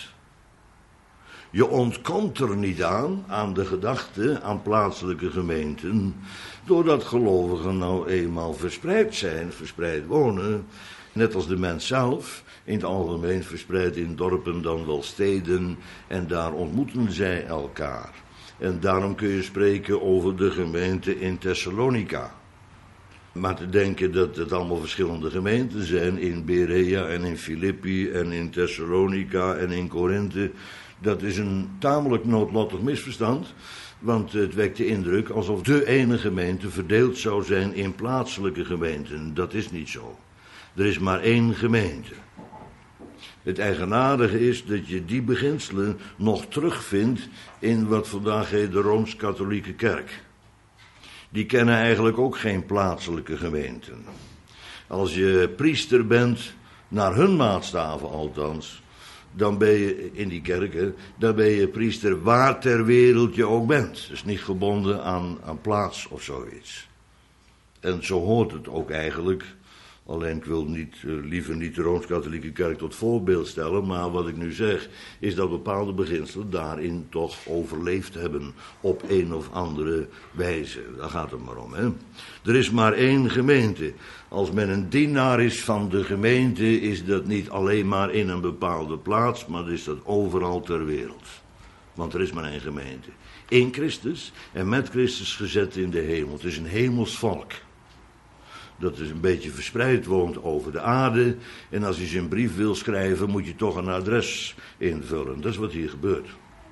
Je ontkomt er niet aan de gedachte aan plaatselijke gemeenten, doordat gelovigen nou eenmaal verspreid zijn, verspreid wonen, net als de mens zelf, in het algemeen verspreid in dorpen dan wel steden, en daar ontmoeten zij elkaar. En daarom kun je spreken over de gemeente in Thessalonica. Maar te denken dat het allemaal verschillende gemeenten zijn, in Berea en in Filippi en in Thessalonica en in Korinthe, dat is een tamelijk noodlottig misverstand, want het wekt de indruk alsof de ene gemeente verdeeld zou zijn in plaatselijke gemeenten. Dat is niet zo. Er is maar 1 gemeente. Het eigenaardige is dat je die beginselen nog terugvindt in wat vandaag heet de Rooms-Katholieke Kerk. Die kennen eigenlijk ook geen plaatselijke gemeenten. Als je priester bent, naar hun maatstaven althans, dan ben je in die kerken, dan ben je priester waar ter wereld je ook bent. Dus niet gebonden aan plaats of zoiets. En zo hoort het ook eigenlijk. Alleen ik wil liever niet de Rooms-Katholieke Kerk tot voorbeeld stellen, maar wat ik nu zeg is dat bepaalde beginselen daarin toch overleefd hebben op een of andere wijze. Daar gaat het maar om, hè. Er is maar 1 gemeente. Als men een dienaar is van de gemeente, is dat niet alleen maar in een bepaalde plaats, maar is dat overal ter wereld. Want er is maar 1 gemeente. In Christus en met Christus gezet in de hemel. Het is een hemels volk. Dat is een beetje verspreid woont over de aarde. En als je zijn brief wil schrijven, moet je toch een adres invullen. Dat is wat hier gebeurt.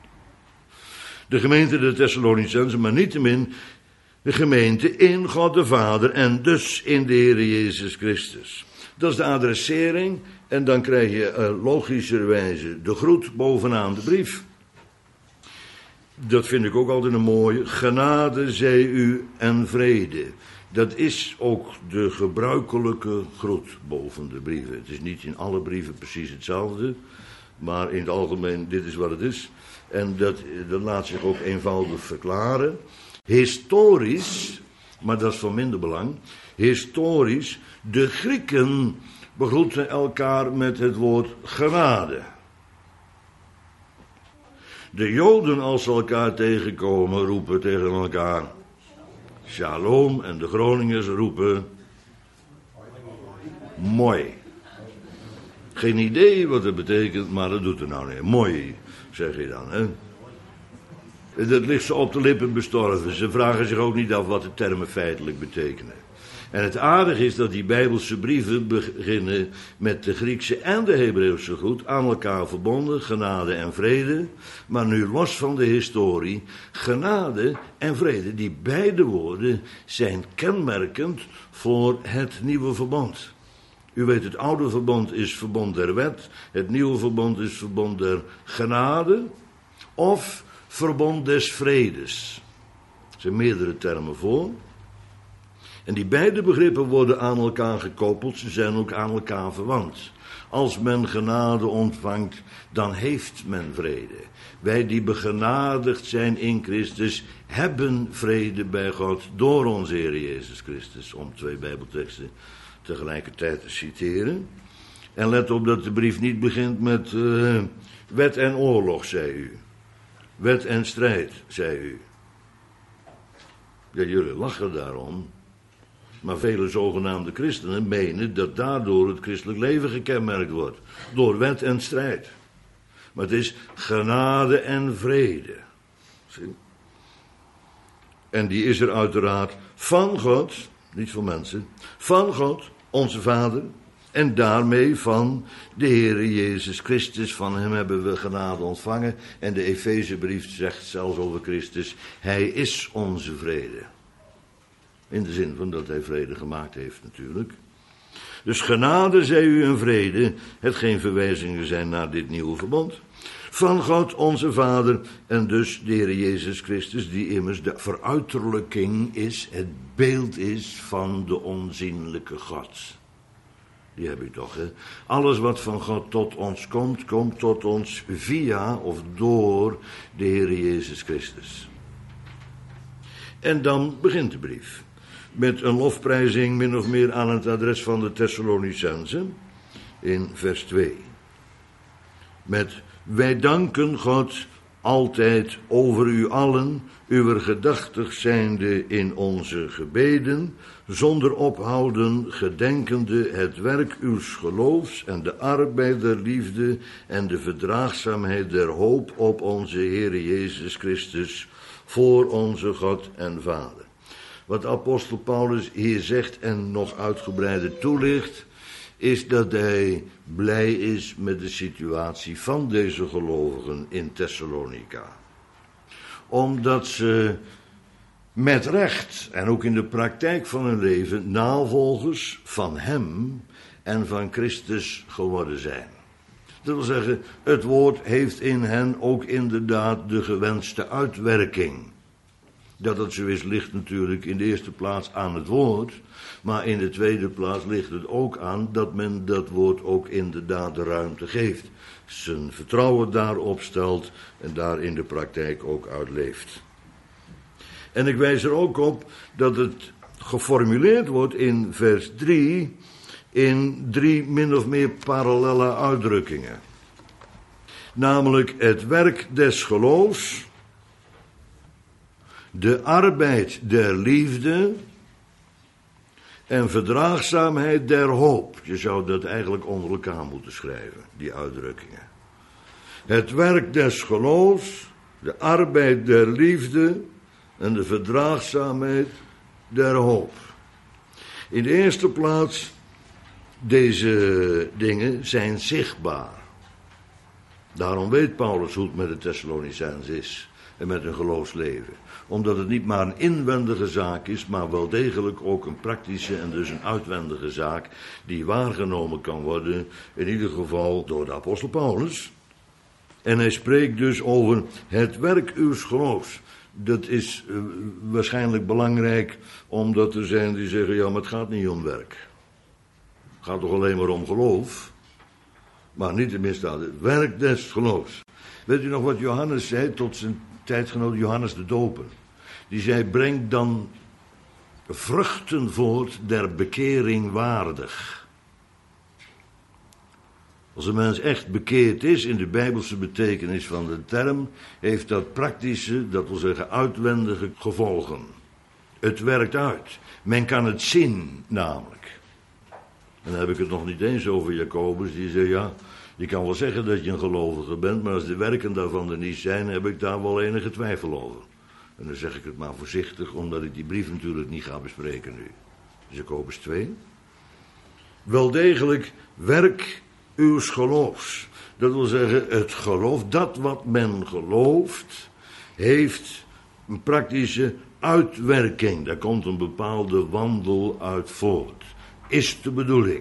De gemeente de Thessalonicenzen, maar niettemin de gemeente in God de Vader en dus in de Heer Jezus Christus. Dat is de adressering en dan krijg je logischerwijze de groet bovenaan de brief. Dat vind ik ook altijd een mooie. Genade zij u en vrede. Dat is ook de gebruikelijke groet boven de brieven. Het is niet in alle brieven precies hetzelfde, maar in het algemeen, dit is wat het is. En dat laat zich ook eenvoudig verklaren. Historisch, maar dat is van minder belang, historisch, de Grieken begroeten elkaar met het woord genade. De Joden, als ze elkaar tegenkomen, roepen tegen elkaar shalom, en de Groningers roepen mooi. Geen idee wat het betekent, maar dat doet er nou niet. Mooi, zeg je dan, hè. Dat ligt ze op de lippen bestorven. Ze vragen zich ook niet af wat de termen feitelijk betekenen. En het aardige is dat die Bijbelse brieven beginnen met de Griekse en de Hebreeuwse groet, aan elkaar verbonden, genade en vrede. Maar nu los van de historie, genade en vrede, die beide woorden zijn kenmerkend voor het nieuwe verbond. U weet, het oude verbond is verbond der wet, het nieuwe verbond is verbond der genade of verbond des vredes. Er zijn meerdere termen voor. En die beide begrippen worden aan elkaar gekoppeld, ze zijn ook aan elkaar verwant. Als men genade ontvangt, dan heeft men vrede. Wij die begenadigd zijn in Christus, hebben vrede bij God door onze Heer Jezus Christus. Om 2 Bijbelteksten tegelijkertijd te citeren. En let op dat de brief niet begint met wet en oorlog, zei u. Wet en strijd, zei u. Ja, jullie lachen daarom. Maar vele zogenaamde christenen menen dat daardoor het christelijk leven gekenmerkt wordt. Door wet en strijd. Maar het is genade en vrede. Zie? En die is er uiteraard van God, niet van mensen, van God, onze Vader, en daarmee van de Heere Jezus Christus. Van hem hebben we genade ontvangen. En de Efezebrief zegt zelfs over Christus, hij is onze vrede. In de zin van dat hij vrede gemaakt heeft natuurlijk. Dus genade, zei u, en vrede, hetgeen verwijzingen zijn naar dit nieuwe verbond. Van God onze Vader en dus de Heer Jezus Christus, die immers de veruiterlijking is, het beeld is van de onzienlijke God. Die heb je toch, hè? Alles wat van God tot ons komt, komt tot ons via of door de Heer Jezus Christus. En dan begint de brief. Met een lofprijzing min of meer aan het adres van de Thessalonicenzen. In vers 2. Met wij danken God altijd over u allen, uwer gedachtig zijnde in onze gebeden, zonder ophouden gedenkende het werk uws geloofs en de arbeid der liefde en de verdraagzaamheid der hoop op onze Heere Jezus Christus, voor onze God en Vader. Wat apostel Paulus hier zegt en nog uitgebreider toelicht, is dat hij blij is met de situatie van deze gelovigen in Thessalonica. Omdat ze met recht en ook in de praktijk van hun leven navolgers van hem en van Christus geworden zijn. Dat wil zeggen, het woord heeft in hen ook inderdaad de gewenste uitwerking. Dat het zo is, ligt natuurlijk in de eerste plaats aan het woord, maar in de tweede plaats ligt het ook aan dat men dat woord ook inderdaad de ruimte geeft. Zijn vertrouwen daarop stelt en daar in de praktijk ook uitleeft. En ik wijs er ook op dat het geformuleerd wordt in vers 3 in 3 min of meer parallelle uitdrukkingen. Namelijk het werk des geloofs, de arbeid der liefde en verdraagzaamheid der hoop. Je zou dat eigenlijk onder elkaar moeten schrijven, die uitdrukkingen. Het werk des geloofs, de arbeid der liefde en de verdraagzaamheid der hoop. In de eerste plaats, deze dingen zijn zichtbaar. Daarom weet Paulus hoe het met de Thessalonicenzen is en met hun geloofsleven. Omdat het niet maar een inwendige zaak is, maar wel degelijk ook een praktische en dus een uitwendige zaak die waargenomen kan worden, in ieder geval door de apostel Paulus. En hij spreekt dus over het werk uws geloofs. Dat is waarschijnlijk belangrijk, omdat er zijn die zeggen, ja, maar het gaat niet om werk. Het gaat toch alleen maar om geloof. Maar niet de misdaad, het werk des geloofs. Weet u nog wat Johannes zei tot zijn tijdgenoot Johannes de Doper? Die zei, breng dan vruchten voort der bekering waardig. Als een mens echt bekeerd is in de Bijbelse betekenis van de term, heeft dat praktische, dat wil zeggen uitwendige gevolgen. Het werkt uit. Men kan het zien, namelijk. En dan heb ik het nog niet eens over Jacobus, die zei, ja, je kan wel zeggen dat je een gelovige bent, maar als de werken daarvan er niet zijn, heb ik daar wel enige twijfel over. En dan zeg ik het maar voorzichtig, omdat ik die brief natuurlijk niet ga bespreken nu. Jacobus 2. Wel degelijk werk uw geloofs. Dat wil zeggen, het geloof, dat wat men gelooft, heeft een praktische uitwerking. Daar komt een bepaalde wandel uit voort. Is de bedoeling.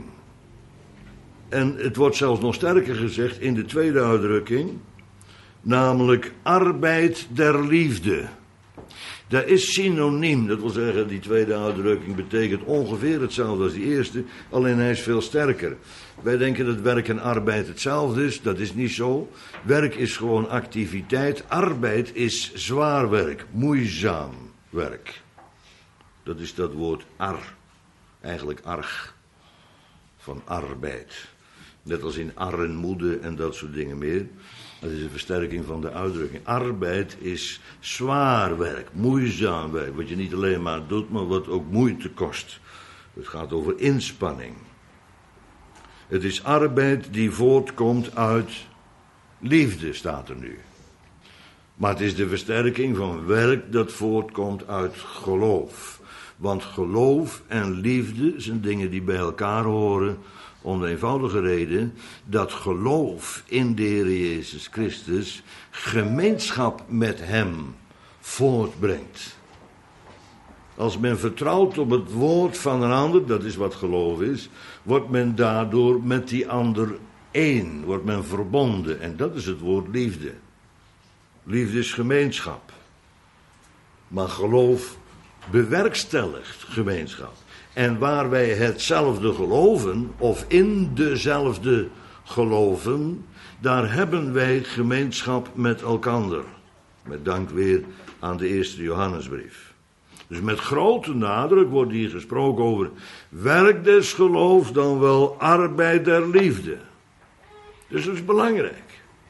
En het wordt zelfs nog sterker gezegd in de tweede uitdrukking, namelijk arbeid der liefde. Dat is synoniem, dat wil zeggen, die tweede uitdrukking betekent ongeveer hetzelfde als die eerste, alleen hij is veel sterker. Wij denken dat werk en arbeid hetzelfde is, dat is niet zo. Werk is gewoon activiteit, arbeid is zwaar werk, moeizaam werk. Dat is dat woord eigenlijk arg, van arbeid. Net als in armoede en dat soort dingen meer. Dat is een versterking van de uitdrukking. Arbeid is zwaar werk, moeizaam werk. Wat je niet alleen maar doet, maar wat ook moeite kost. Het gaat over inspanning. Het is arbeid die voortkomt uit liefde, staat er nu. Maar het is de versterking van werk dat voortkomt uit geloof. Want geloof en liefde zijn dingen die bij elkaar horen, om de eenvoudige reden dat geloof in de Heer Jezus Christus gemeenschap met hem voortbrengt. Als men vertrouwt op het woord van een ander, dat is wat geloof is, wordt men daardoor met die ander één, wordt men verbonden. En dat is het woord liefde. Liefde is gemeenschap. Maar geloof bewerkstelligt gemeenschap. En waar wij hetzelfde geloven, of in dezelfde geloven, daar hebben wij gemeenschap met elkander. Met dank weer aan de eerste Johannesbrief. Dus met grote nadruk wordt hier gesproken over werk des geloofs, dan wel arbeid der liefde. Dus dat is belangrijk.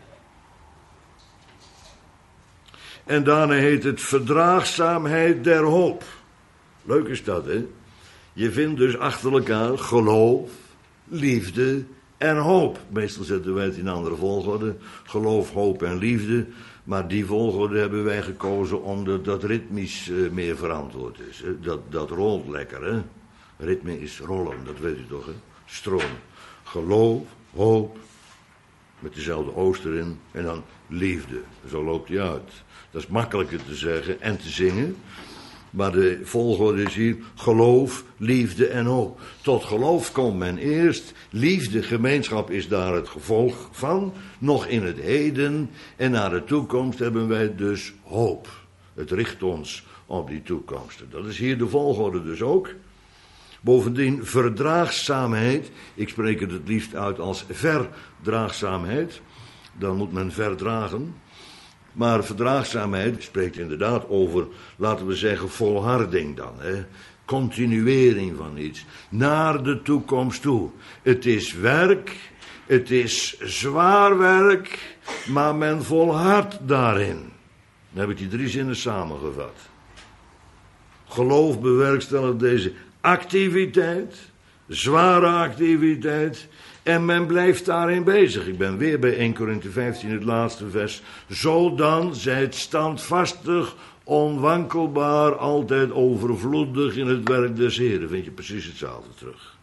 En daarna heet het verdraagzaamheid der hoop. Leuk is dat, hè? Je vindt dus achter elkaar geloof, liefde en hoop. Meestal zetten wij het in een andere volgorde. Geloof, hoop en liefde. Maar die volgorde hebben wij gekozen omdat dat ritmisch meer verantwoord is. Hè? Dat rolt lekker, hè? Ritme is rollen, dat weet u toch, hè? Stroom. Geloof, hoop, met dezelfde oost erin. En dan liefde. Zo loopt die uit. Dat is makkelijker te zeggen en te zingen. Maar de volgorde is hier geloof, liefde en hoop. Tot geloof komt men eerst. Liefde, gemeenschap is daar het gevolg van. Nog in het heden en naar de toekomst hebben wij dus hoop. Het richt ons op die toekomst. Dat is hier de volgorde dus ook. Bovendien verdraagzaamheid. Ik spreek het liefst uit als verdraagzaamheid. Dan moet men verdragen. Maar verdraagzaamheid spreekt inderdaad over, laten we zeggen, volharding dan. Hè? Continuering van iets. Naar de toekomst toe. Het is werk, het is zwaar werk, maar men volhardt daarin. Dan heb ik die 3 zinnen samengevat. Geloof bewerkstelligt deze activiteit, zware activiteit, en men blijft daarin bezig. Ik ben weer bij 1 Korinthe 15, het laatste vers. Zodan zijt standvastig, onwankelbaar, altijd overvloedig in het werk des Heren. Vind je precies hetzelfde terug.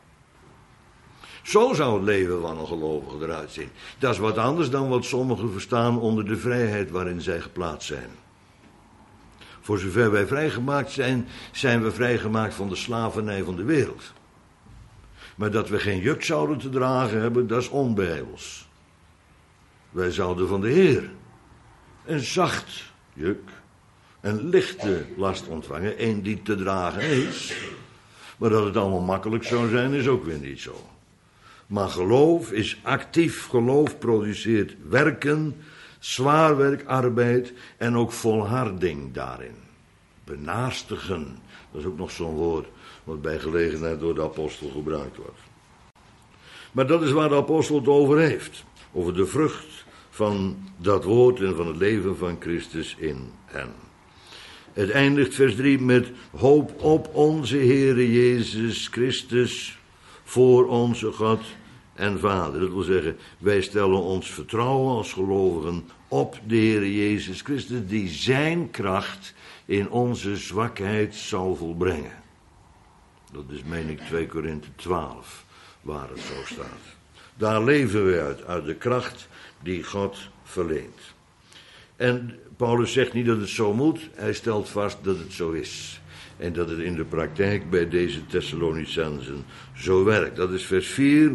Zo zou het leven van een gelovige eruit zien. Dat is wat anders dan wat sommigen verstaan onder de vrijheid waarin zij geplaatst zijn. Voor zover wij vrijgemaakt zijn, zijn we vrijgemaakt van de slavernij van de wereld. Maar dat we geen juk zouden te dragen hebben, dat is onbijbels. Wij zouden van de Heer een zacht juk, een lichte last ontvangen, een die te dragen is. Maar dat het allemaal makkelijk zou zijn, is ook weer niet zo. Maar geloof is actief, geloof produceert werken, zwaar werk, arbeid en ook volharding daarin. Benaastigen, dat is ook nog zo'n woord wat bij gelegenheid door de apostel gebruikt wordt. Maar dat is waar de apostel het over heeft. Over de vrucht van dat woord en van het leven van Christus in hen. Het eindigt vers 3 met hoop op onze Heere Jezus Christus voor onze God en Vader. Dat wil zeggen, wij stellen ons vertrouwen als gelovigen op de Heere Jezus Christus, die zijn kracht in onze zwakheid zal volbrengen. Dat is, meen ik, 2 Korinthe 12, waar het zo staat. Daar leven we uit de kracht die God verleent. En Paulus zegt niet dat het zo moet, hij stelt vast dat het zo is. En dat het in de praktijk bij deze Thessalonicenzen zo werkt. Dat is vers 4.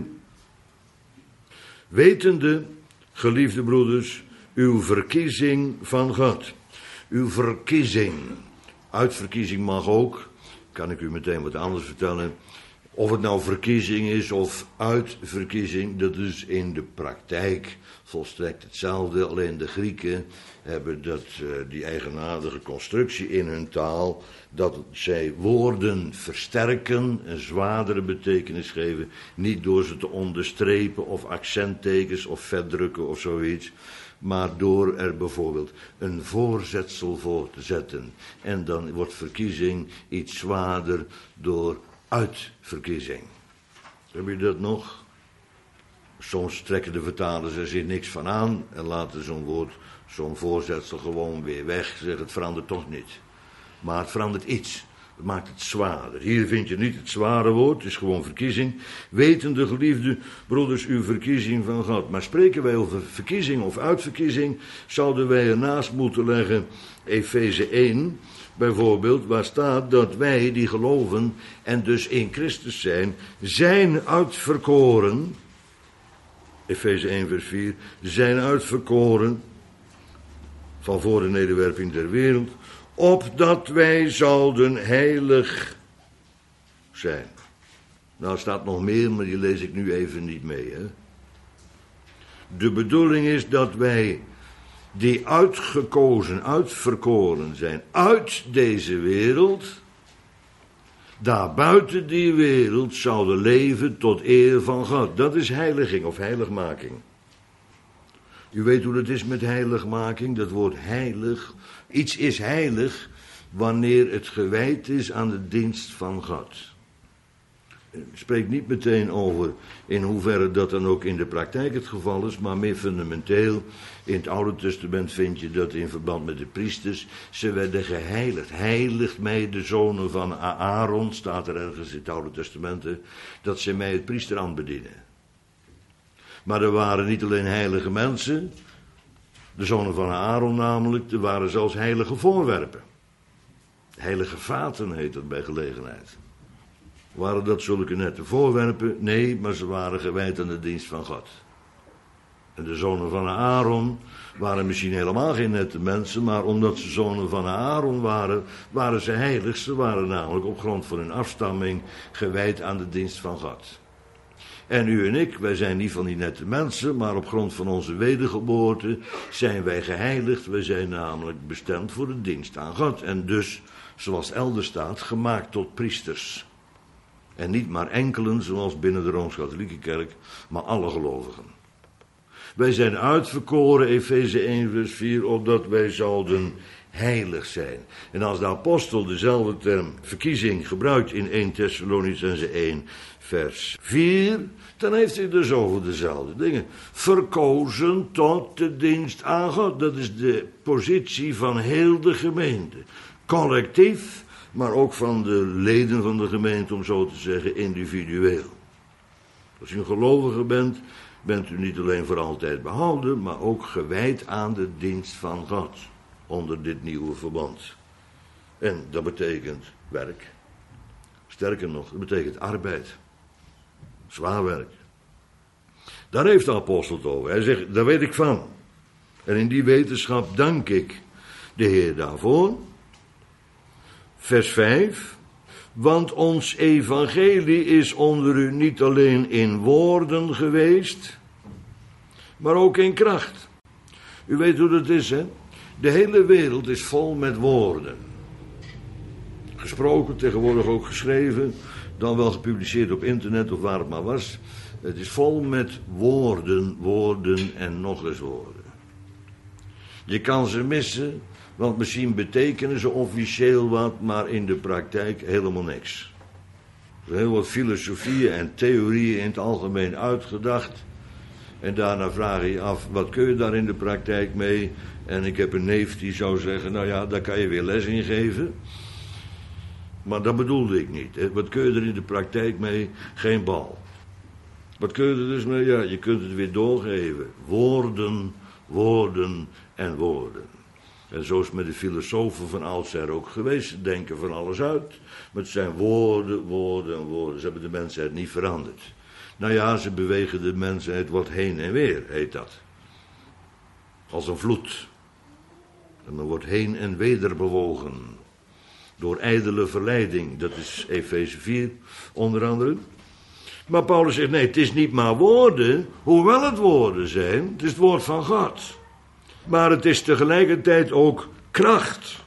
Wetende, geliefde broeders, uw verkiezing van God. Uw verkiezing. Uitverkiezing mag ook. Kan ik u meteen wat anders vertellen. Of het nou verkiezing is of uitverkiezing, dat is in de praktijk volstrekt hetzelfde. Alleen de Grieken hebben die eigenaardige constructie in hun taal, dat zij woorden versterken, een zwaardere betekenis geven, niet door ze te onderstrepen of accenttekens of vetdrukken of zoiets, maar door er bijvoorbeeld een voorzetsel voor te zetten. En dan wordt verkiezing iets zwaarder door uitverkiezing. Heb je dat nog? Soms trekken de vertalers er zich niks van aan en laten zo'n voorzetsel gewoon weer weg. Zeggen, het verandert toch niet. Maar het verandert iets. Het maakt het zwaarder. Hier vind je niet het zware woord, het is gewoon verkiezing. Wetende, geliefde broeders, uw verkiezing van God. Maar spreken wij over verkiezing of uitverkiezing, zouden wij ernaast moeten leggen Efeze 1, bijvoorbeeld, waar staat dat wij die geloven en dus in Christus zijn uitverkoren. Efeze 1 vers 4, zijn uitverkoren van voor de nederwerping der wereld, opdat wij zouden heilig zijn. Nou, er staat nog meer, maar die lees ik nu even niet mee. Hè? De bedoeling is dat wij, die uitverkoren zijn uit deze wereld, daar buiten die wereld zouden leven tot eer van God. Dat is heiliging of heiligmaking. U weet hoe dat is met heiligmaking, dat woord heilig. Iets is heilig wanneer het gewijd is aan de dienst van God. Ik spreek niet meteen over in hoeverre dat dan ook in de praktijk het geval is, maar meer fundamenteel. In het Oude Testament vind je dat in verband met de priesters. Ze werden geheiligd. Heiligt mij de zonen van Aaron, staat er ergens in het Oude Testament, dat ze mij het priesterambt bedienen. Maar er waren niet alleen heilige mensen, de zonen van Aaron namelijk, er waren zelfs heilige voorwerpen. Heilige vaten heet dat bij gelegenheid. Waren dat zulke nette voorwerpen? Nee, maar ze waren gewijd aan de dienst van God. En de zonen van Aaron waren misschien helemaal geen nette mensen, maar omdat ze zonen van Aaron waren, waren ze heilig. Ze waren namelijk op grond van hun afstamming gewijd aan de dienst van God. En u en ik, wij zijn niet van die nette mensen, maar op grond van onze wedergeboorte zijn wij geheiligd. Wij zijn namelijk bestemd voor de dienst aan God. En dus, zoals elders staat, gemaakt tot priesters. En niet maar enkelen, zoals binnen de Rooms-Katholieke Kerk, maar alle gelovigen. Wij zijn uitverkoren, Efeze 1 vers 4, opdat wij zouden heilig zijn. En als de apostel dezelfde term verkiezing gebruikt in 1 Thessalonicenzen 1 vers 4, dan heeft hij dus over dezelfde dingen. Verkozen tot de dienst aan God. Dat is de positie van heel de gemeente. Collectief, maar ook van de leden van de gemeente, om zo te zeggen, individueel. Als u een gelovige bent, bent u niet alleen voor altijd behouden, maar ook gewijd aan de dienst van God. Onder dit nieuwe verband. En dat betekent werk. Sterker nog, dat betekent arbeid. Zwaar werk. Daar heeft de apostel het over. Hij zegt, daar weet ik van. En in die wetenschap dank ik de Heer daarvoor. Vers 5. Want ons evangelie is onder u niet alleen in woorden geweest, maar ook in kracht. U weet hoe dat is, hè? De hele wereld is vol met woorden. Gesproken, tegenwoordig ook geschreven, dan wel gepubliceerd op internet of waar het maar was. Het is vol met woorden, woorden en nog eens woorden. Je kan ze missen, want misschien betekenen ze officieel wat, maar in de praktijk helemaal niks. Er zijn heel wat filosofieën en theorieën in het algemeen uitgedacht. En daarna vraag je je af, wat kun je daar in de praktijk mee? En ik heb een neef die zou zeggen, nou ja, daar kan je weer les in geven. Maar dat bedoelde ik niet. Hè. Wat kun je er in de praktijk mee? Geen bal. Wat kun je er dus mee? Ja, je kunt het weer doorgeven. Woorden, woorden en woorden. En zo is het met de filosofen van oudsher ook geweest. Ze denken van alles uit. Maar het zijn woorden, woorden en woorden. Ze hebben de mensheid niet veranderd. Nou ja, ze bewegen de mensheid wat heen en weer, heet dat. Als een vloed. En men wordt heen en weder bewogen. Door ijdele verleiding. Dat is Efeze 4, onder andere. Maar Paulus zegt, nee, het is niet maar woorden, hoewel het woorden zijn. Het is het woord van God. Maar het is tegelijkertijd ook kracht.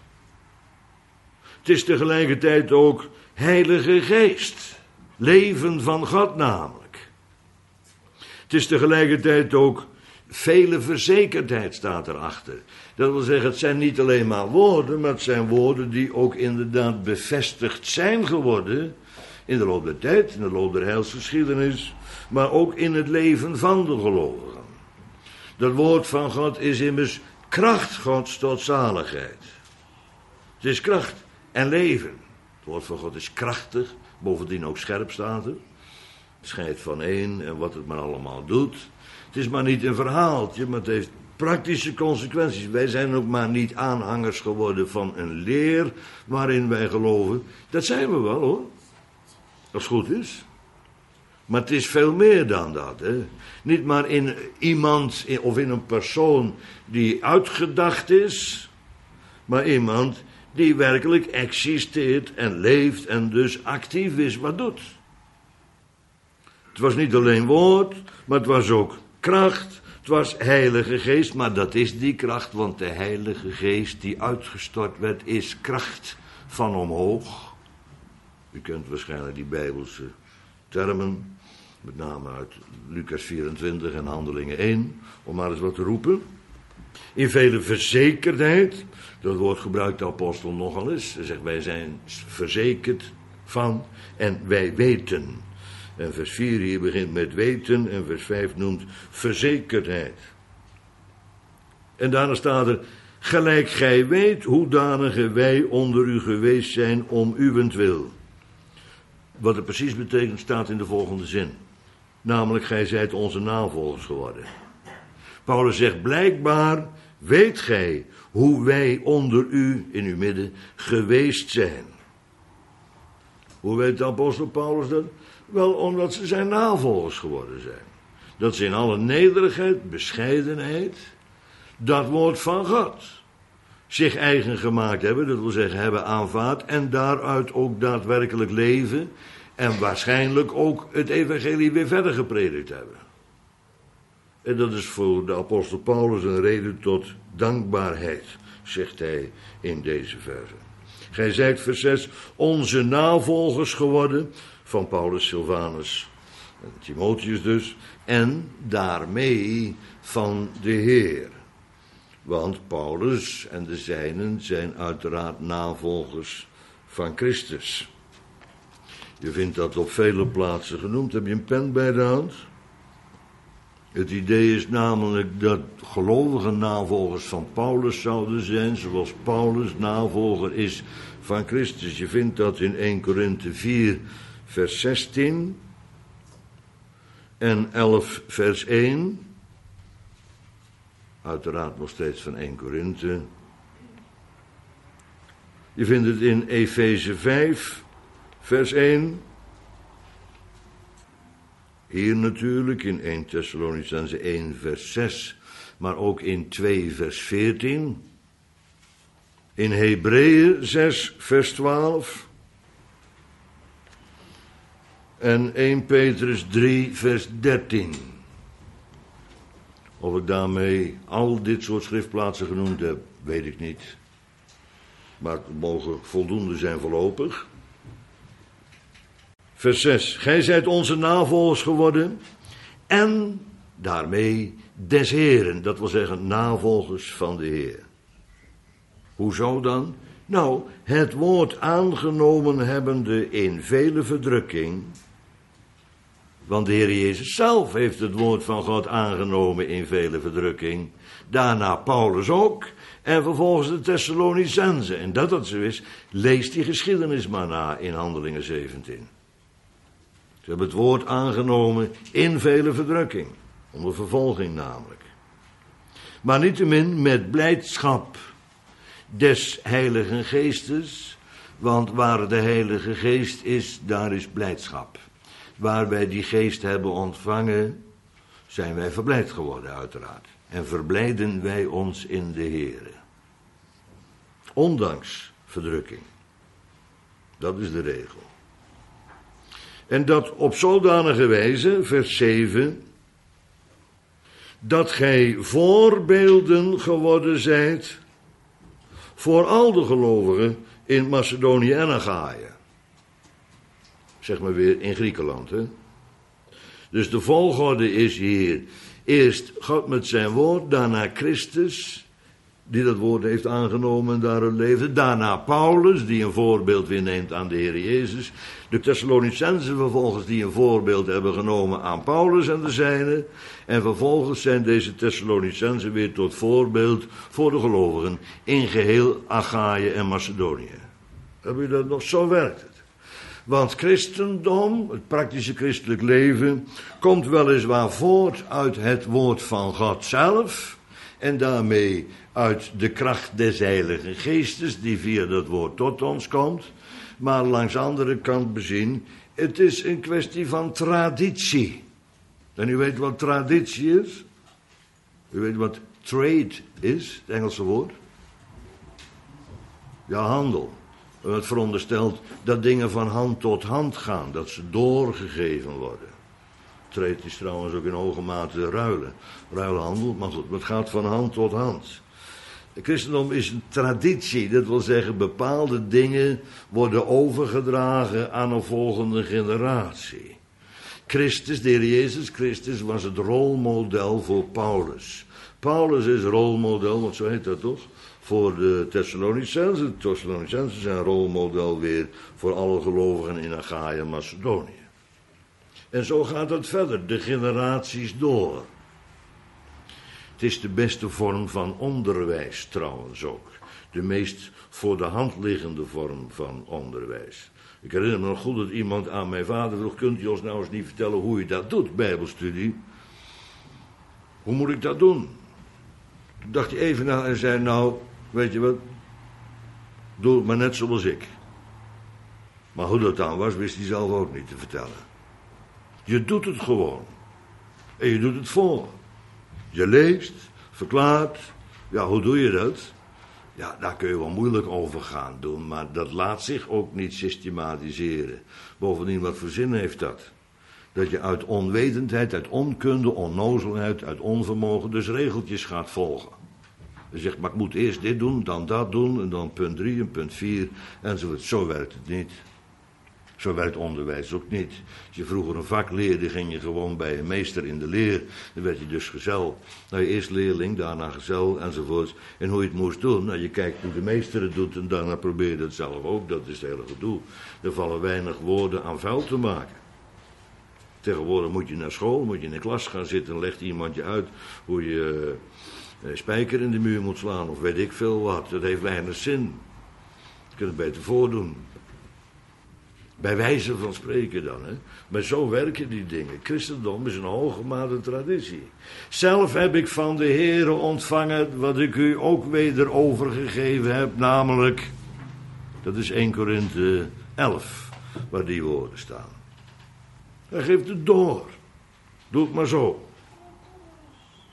Het is tegelijkertijd ook Heilige Geest. Leven van God namelijk. Het is tegelijkertijd ook vele verzekerdheid staat erachter. Dat wil zeggen, het zijn niet alleen maar woorden, maar het zijn woorden die ook inderdaad bevestigd zijn geworden in de loop der tijd, in de loop der heilsgeschiedenis, maar ook in het leven van de gelovigen. Dat woord van God is immers kracht Gods tot zaligheid. Het is kracht en leven. Het woord van God is krachtig, bovendien ook scherp staat er. Het scheidt van één en wat het maar allemaal doet. Het is maar niet een verhaaltje, maar het heeft praktische consequenties. Wij zijn ook maar niet aanhangers geworden van een leer waarin wij geloven. Dat zijn we wel, hoor. Als het goed is. Maar het is veel meer dan dat. Hè? Niet maar in iemand of in een persoon die uitgedacht is, maar iemand die werkelijk existeert en leeft en dus actief is wat doet. Het was niet alleen woord, maar het was ook kracht. Het was Heilige Geest, maar dat is die kracht, want de Heilige Geest die uitgestort werd is kracht van omhoog. U kent waarschijnlijk die Bijbelse termen, met name uit Lucas 24 en Handelingen 1, om maar eens wat te roepen. In vele verzekerdheid, dat woord gebruikt de apostel nogal eens. Hij zegt, wij zijn verzekerd van en wij weten. En vers 4 hier begint met weten en vers 5 noemt verzekerdheid. En daarna staat er, gelijk gij weet hoedanige wij onder u geweest zijn om uwentwil. Wat het precies betekent staat in de volgende zin. Namelijk, gij zijt onze navolgers geworden. Paulus zegt, blijkbaar weet gij hoe wij onder u, in uw midden, geweest zijn. Hoe weet de apostel Paulus dat? Wel, omdat ze zijn navolgers geworden zijn. Dat ze in alle nederigheid, bescheidenheid, dat woord van God zich eigen gemaakt hebben, dat wil zeggen hebben aanvaard en daaruit ook daadwerkelijk leven en waarschijnlijk ook het evangelie weer verder gepredikt hebben. En dat is voor de apostel Paulus een reden tot dankbaarheid, zegt hij in deze verse. Gij zijt, vers 6, onze navolgers geworden, van Paulus, Silvanus en Timotheus dus, en daarmee van de Heer. Want Paulus en de zijnen zijn uiteraard navolgers van Christus. Je vindt dat op vele plaatsen genoemd. Heb je een pen bij de hand? Het idee is namelijk dat gelovigen navolgers van Paulus zouden zijn, zoals Paulus navolger is van Christus. Je vindt dat in 1 Korinthe 4, vers 16 en 11, vers 1. Uiteraard nog steeds van 1 Korinthe. Je vindt het in Efeze 5, vers 1. Hier natuurlijk in 1 Thessalonicenzen 1, vers 6. Maar ook in 2, vers 14. in Hebreeën 6, vers 12 en 1 Petrus 3, vers 13. Of ik daarmee al dit soort schriftplaatsen genoemd heb, weet ik niet. Maar het mogen voldoende zijn voorlopig. Vers 6. Gij zijt onze navolgers geworden en daarmee des Heeren. Dat wil zeggen navolgers van de Heer. Hoezo dan? Nou, het woord aangenomen hebbende in vele verdrukking. Want de Heer Jezus zelf heeft het woord van God aangenomen in vele verdrukking. Daarna Paulus ook. En vervolgens de Thessalonicenzen. En dat zo is, lees die geschiedenis maar na in Handelingen 17. Ze hebben het woord aangenomen in vele verdrukking. Onder vervolging namelijk. Maar niettemin met blijdschap des Heiligen Geestes. Want waar de Heilige Geest is, daar is blijdschap. Waar wij die geest hebben ontvangen, zijn wij verblijd geworden uiteraard. En verblijden wij ons in de Heere. Ondanks verdrukking. Dat is de regel. En dat op zodanige wijze, vers 7, dat gij voorbeelden geworden zijt voor al de gelovigen in Macedonië en Achaïe. Zeg maar weer in Griekenland, hè. Dus de volgorde is hier, eerst God met zijn woord, daarna Christus, die dat woord heeft aangenomen en daarin leefde. Daarna Paulus, die een voorbeeld weer neemt aan de Heer Jezus. De Thessalonicenzen vervolgens, die een voorbeeld hebben genomen aan Paulus en de zijnen. En vervolgens zijn deze Thessalonicenzen weer tot voorbeeld voor de gelovigen in geheel Achaïe en Macedonië. Heb je dat nog? Zo werkt het. Want christendom, het praktische christelijk leven, komt weliswaar voort uit het woord van God zelf. En daarmee uit de kracht des Heiligen Geestes, die via dat woord tot ons komt. Maar langs de andere kant bezien, het is een kwestie van traditie. En u weet wat traditie is? U weet wat trade is, het Engelse woord? Ja, handel. Het veronderstelt dat dingen van hand tot hand gaan, dat ze doorgegeven worden. Trade is trouwens ook in hoge mate ruilhandel, maar goed, het gaat van hand tot hand. Het christendom is een traditie, dat wil zeggen bepaalde dingen worden overgedragen aan een volgende generatie. Christus, de Heer Jezus Christus, was het rolmodel voor Paulus. Paulus is rolmodel, want zo heet dat toch? Voor de Thessalonicenzen. De Thessalonicenzen zijn rolmodel weer voor alle gelovigen in Achaïe en Macedonië. En zo gaat het verder, de generaties door. Het is de beste vorm van onderwijs trouwens ook. De meest voor de hand liggende vorm van onderwijs. Ik herinner me nog goed dat iemand aan mijn vader vroeg: kunt u ons nou eens niet vertellen hoe je dat doet, bijbelstudie? Hoe moet ik dat doen? Toen dacht hij even na en zei: nou, weet je wat, doe het maar net zoals ik. Maar hoe dat dan was, wist hij zelf ook niet te vertellen. Je doet het gewoon. En je doet het voor. Je leest, verklaart. Ja, hoe doe je dat? Ja, daar kun je wel moeilijk over gaan doen, maar dat laat zich ook niet systematiseren. Bovendien, wat voor zin heeft dat? Dat je uit onwetendheid, uit onkunde, onnozelheid, uit onvermogen dus regeltjes gaat volgen. Je zegt, maar ik moet eerst dit doen, dan dat doen, en dan punt 3 en punt 4, enzovoort. Zo werkt het niet. Zo werkt onderwijs ook niet. Als je vroeger een vak leerde, ging je gewoon bij een meester in de leer. Dan werd je dus gezel. Nou, je eerst leerling, daarna gezel, enzovoort. En hoe je het moest doen, nou, je kijkt hoe de meester het doet en daarna probeer je het zelf ook. Dat is het hele gedoe. Er vallen weinig woorden aan vuil te maken. Tegenwoordig moet je naar school, moet je in de klas gaan zitten en legt iemand je uit hoe je spijker in de muur moet slaan of weet ik veel wat. Dat heeft weinig zin. Je kunt het beter voordoen. Bij wijze van spreken dan, hè. Maar zo werken die dingen. Christendom is een hoge mate traditie. Zelf heb ik van de Heere ontvangen wat ik u ook weder overgegeven heb, namelijk, dat is 1 Korinthe 11, waar die woorden staan. Hij geeft het door. Doe het maar zo.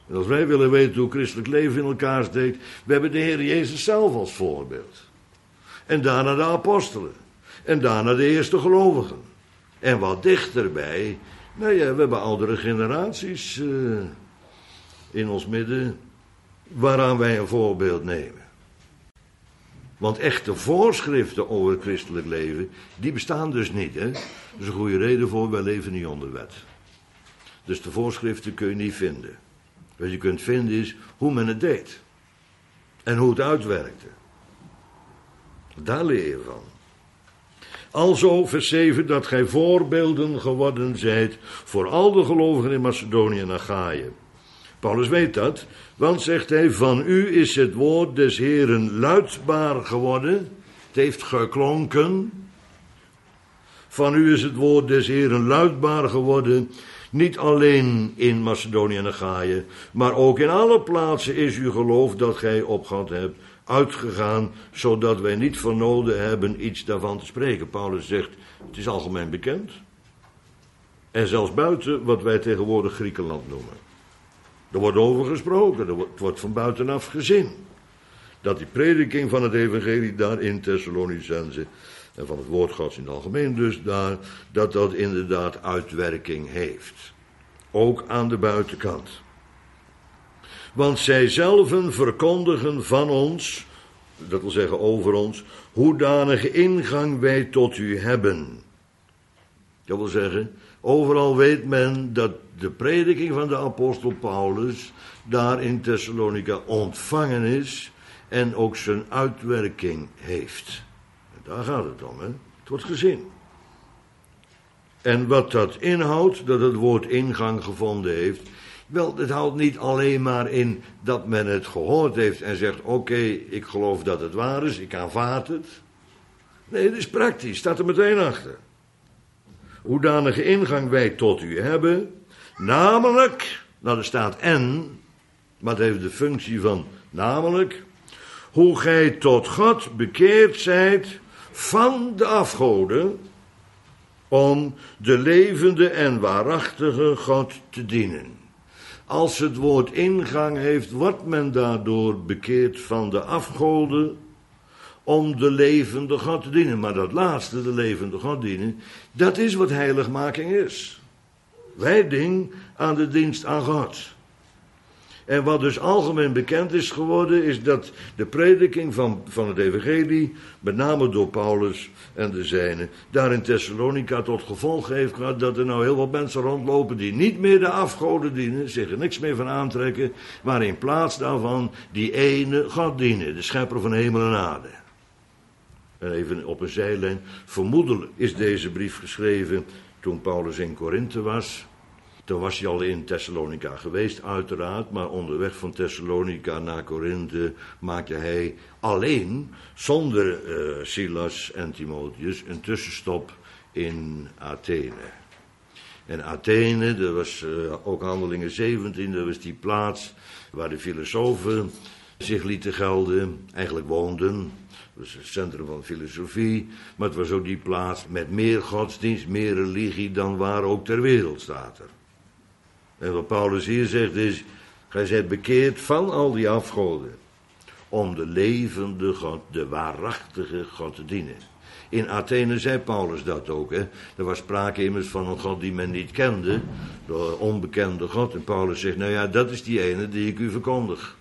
En als wij willen weten hoe christelijk leven in elkaar steekt, we hebben de Heer Jezus zelf als voorbeeld. En daarna de apostelen. En daarna de eerste gelovigen. En wat dichterbij, nou ja, we hebben oudere generaties in ons midden, waaraan wij een voorbeeld nemen. Want echte voorschriften over het christelijk leven, die bestaan dus niet. Hè? Dat is een goede reden voor, wij leven niet onder wet. Dus de voorschriften kun je niet vinden. Wat je kunt vinden is hoe men het deed. En hoe het uitwerkte. Daar leer je van. Alzo, vers 7, dat gij voorbeelden geworden zijt voor al de gelovigen in Macedonië en Achaïe. Paulus weet dat, want zegt hij, van u is het woord des Heeren luidbaar geworden. Het heeft geklonken. Van u is het woord des Heeren luidbaar geworden. Niet alleen in Macedonië en Achaïe, maar ook in alle plaatsen is uw geloof dat gij opgehad hebt uitgegaan, zodat wij niet vernoden hebben iets daarvan te spreken. Paulus zegt, het is algemeen bekend. En zelfs buiten wat wij tegenwoordig Griekenland noemen. Er wordt over gesproken, het wordt van buitenaf gezien. Dat die prediking van het evangelie daar in Thessalonicense, en van het woord Gods in het algemeen dus daar, dat inderdaad uitwerking heeft. Ook aan de buitenkant. Want zij zelven verkondigen van ons, dat wil zeggen over ons, hoedanige ingang wij tot u hebben. Dat wil zeggen, overal weet men dat de prediking van de apostel Paulus daar in Thessalonica ontvangen is en ook zijn uitwerking heeft. Daar gaat het om, hè? Het wordt gezien. En wat dat inhoudt, dat het woord ingang gevonden heeft, wel, het houdt niet alleen maar in dat men het gehoord heeft en zegt, oké, ik geloof dat het waar is, ik aanvaard het. Nee, het is praktisch, staat er meteen achter. Hoedanige ingang wij tot u hebben, namelijk, nou er staat en, maar het heeft de functie van namelijk, hoe gij tot God bekeerd zijt van de afgoden, om de levende en waarachtige God te dienen. Als het woord ingang heeft, wordt men daardoor bekeerd van de afgoden, om de levende God te dienen. Maar dat laatste, de levende God dienen, dat is wat heiligmaking is. Wijding aan de dienst aan God. En wat dus algemeen bekend is geworden, is dat de prediking van het evangelie, met name door Paulus en de zijnen, daar in Thessalonica tot gevolg heeft gehad dat er nou heel wat mensen rondlopen die niet meer de afgoden dienen, zich er niks meer van aantrekken, maar in plaats daarvan die ene God dienen, de schepper van hemel en aarde. En even op een zijlijn, vermoedelijk is deze brief geschreven toen Paulus in Korinthe was. Toen was hij al in Thessalonica geweest, uiteraard, maar onderweg van Thessalonica naar Korinthe maakte hij alleen, zonder Silas en Timotheus, een tussenstop in Athene. En Athene, dat was ook Handelingen 17, dat was die plaats waar de filosofen zich lieten gelden, eigenlijk woonden. Dat was het centrum van filosofie, maar het was ook die plaats met meer godsdienst, meer religie dan waar ook ter wereld staat er. En wat Paulus hier zegt is, gij zijt bekeerd van al die afgoden, om de levende God, de waarachtige God te dienen. In Athene zei Paulus dat ook, hè. Er was sprake immers van een God die men niet kende, de onbekende God. En Paulus zegt, nou ja, dat is die ene die ik u verkondig.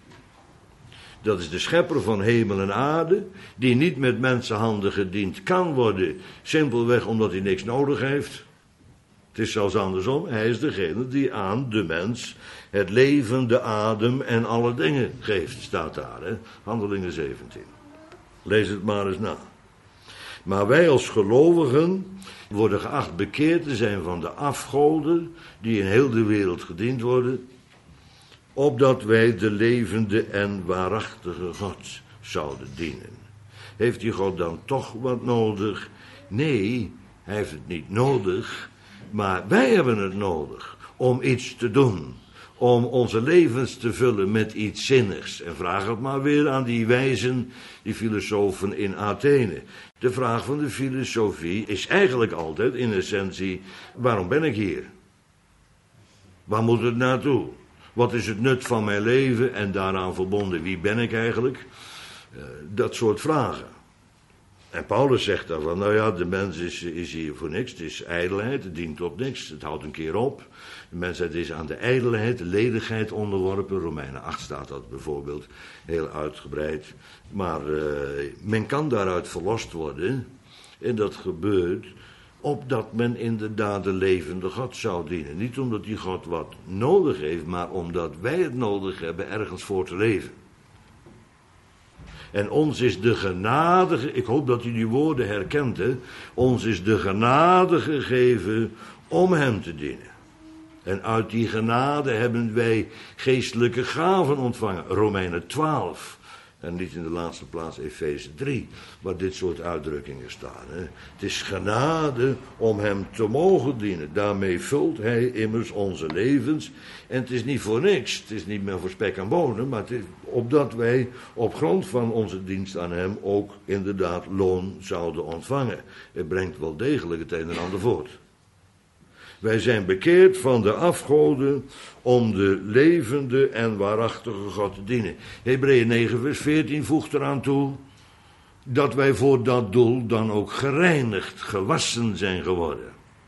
Dat is de schepper van hemel en aarde, die niet met mensenhanden gediend kan worden, simpelweg omdat hij niks nodig heeft. Het is zelfs andersom, hij is degene die aan de mens het leven, de adem en alle dingen geeft, staat daar, hè? Handelingen 17. Lees het maar eens na. Maar wij als gelovigen worden geacht bekeerd te zijn van de afgoden die in heel de wereld gediend worden, opdat wij de levende en waarachtige God zouden dienen. Heeft die God dan toch wat nodig? Nee, hij heeft het niet nodig, maar wij hebben het nodig om iets te doen, om onze levens te vullen met iets zinnigs. En vraag het maar weer aan die wijzen, die filosofen in Athene. De vraag van de filosofie is eigenlijk altijd in essentie, waarom ben ik hier? Waar moet het naartoe? Wat is het nut van mijn leven en daaraan verbonden, wie ben ik eigenlijk? Dat soort vragen. En Paulus zegt daarvan, nou ja, de mens is hier voor niks, het is ijdelheid, het dient tot niks, het houdt een keer op. De mensheid is aan de ijdelheid, de ledigheid onderworpen. Romeinen 8 staat dat bijvoorbeeld heel uitgebreid. Maar men kan daaruit verlost worden. En dat gebeurt opdat men inderdaad de levende God zou dienen. Niet omdat die God wat nodig heeft, maar omdat wij het nodig hebben ergens voor te leven. En ons is de genade, ik hoop dat u die woorden herkent, hè? Ons is de genade gegeven om hem te dienen. En uit die genade hebben wij geestelijke gaven ontvangen. Romeinen 12. En niet in de laatste plaats Efeze 3, waar dit soort uitdrukkingen staan. Hè. Het is genade om hem te mogen dienen. Daarmee vult hij immers onze levens. En het is niet voor niks. Het is niet meer voor spek en bonen. Maar het is opdat wij op grond van onze dienst aan hem ook inderdaad loon zouden ontvangen. Het brengt wel degelijk het een en ander voort. Wij zijn bekeerd van de afgoden om de levende en waarachtige God te dienen. Hebreeën 9 vers 14 voegt eraan toe dat wij voor dat doel dan ook gereinigd, gewassen zijn geworden.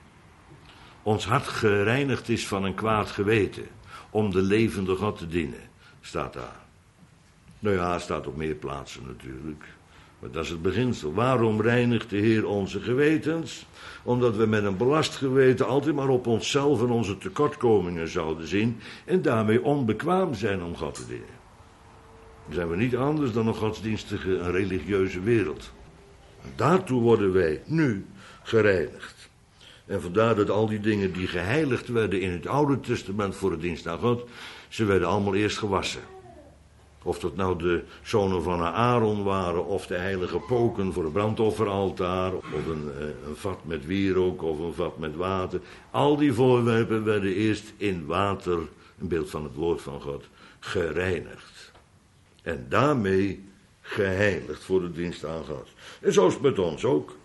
Ons hart gereinigd is van een kwaad geweten om de levende God te dienen, staat daar. Nou ja, staat op meer plaatsen natuurlijk. Maar dat is het beginsel. Waarom reinigt de Heer onze gewetens? Omdat we met een belast geweten altijd maar op onszelf en onze tekortkomingen zouden zien en daarmee onbekwaam zijn om God te dienen. Dan zijn we niet anders dan een godsdienstige en religieuze wereld. En daartoe worden wij nu gereinigd. En vandaar dat al die dingen die geheiligd werden in het Oude Testament voor de dienst aan God, ze werden allemaal eerst gewassen. Of dat nou de zonen van Aaron waren, of de heilige poken voor het brandofferaltaar, of een vat met wierook, of een vat met water. Al die voorwerpen werden eerst in water, een beeld van het woord van God, gereinigd. En daarmee geheiligd voor de dienst aan God. En zo is het met ons ook.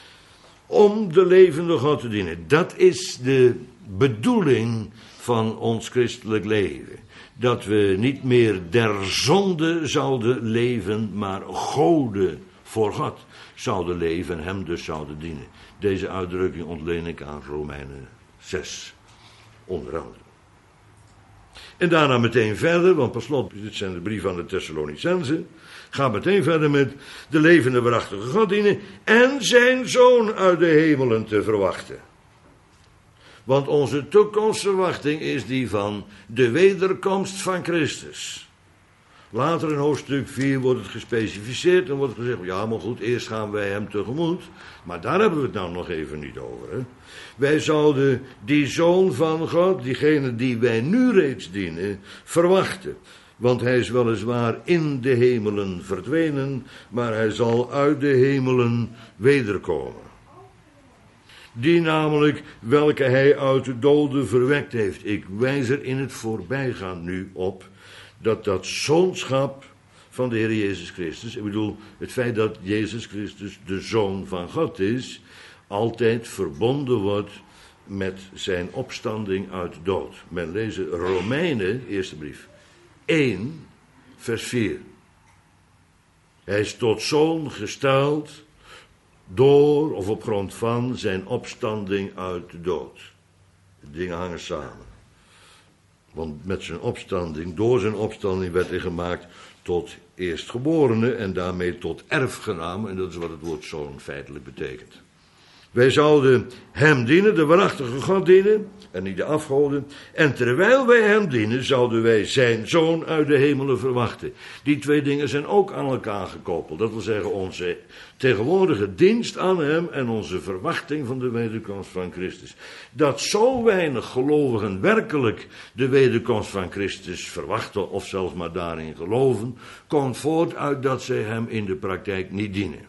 Om de levende God te dienen. Dat is de bedoeling van ons christelijk leven. Dat we niet meer der zonde zouden leven, maar goden voor God zouden leven en hem dus zouden dienen. Deze uitdrukking ontleen ik aan Romeinen 6, onder andere. En daarna meteen verder, want per slot, dit zijn de brieven aan de Thessalonicenzen, gaat meteen verder met de levende waarachtige God dienen en zijn zoon uit de hemelen te verwachten. Want onze toekomstverwachting is die van de wederkomst van Christus. Later in hoofdstuk 4 wordt het gespecificeerd en wordt gezegd, ja maar goed, eerst gaan wij hem tegemoet. Maar daar hebben we het nou nog even niet over. Hè? Wij zouden die zoon van God, diegene die wij nu reeds dienen, verwachten. Want hij is weliswaar in de hemelen verdwenen, maar hij zal uit de hemelen wederkomen. Die namelijk welke hij uit de doden verwekt heeft. Ik wijs er in het voorbijgaan nu op dat zoonschap van de Heer Jezus Christus, ik bedoel het feit dat Jezus Christus de Zoon van God is, altijd verbonden wordt met zijn opstanding uit de dood. Men leest Romeinen, eerste brief, 1 vers 4. Hij is tot zoon gesteld door of op grond van zijn opstanding uit de dood. De dingen hangen samen. Want met zijn opstanding, door zijn opstanding werd hij gemaakt tot eerstgeborene en daarmee tot erfgenaam. En dat is wat het woord zoon feitelijk betekent. Wij zouden hem dienen, de waarachtige God dienen, en niet de afgoden. En terwijl wij hem dienen, zouden wij zijn zoon uit de hemelen verwachten. Die twee dingen zijn ook aan elkaar gekoppeld. Dat wil zeggen, onze tegenwoordige dienst aan hem en onze verwachting van de wederkomst van Christus. Dat zo weinig gelovigen werkelijk de wederkomst van Christus verwachten, of zelfs maar daarin geloven, komt voort uit dat zij hem in de praktijk niet dienen.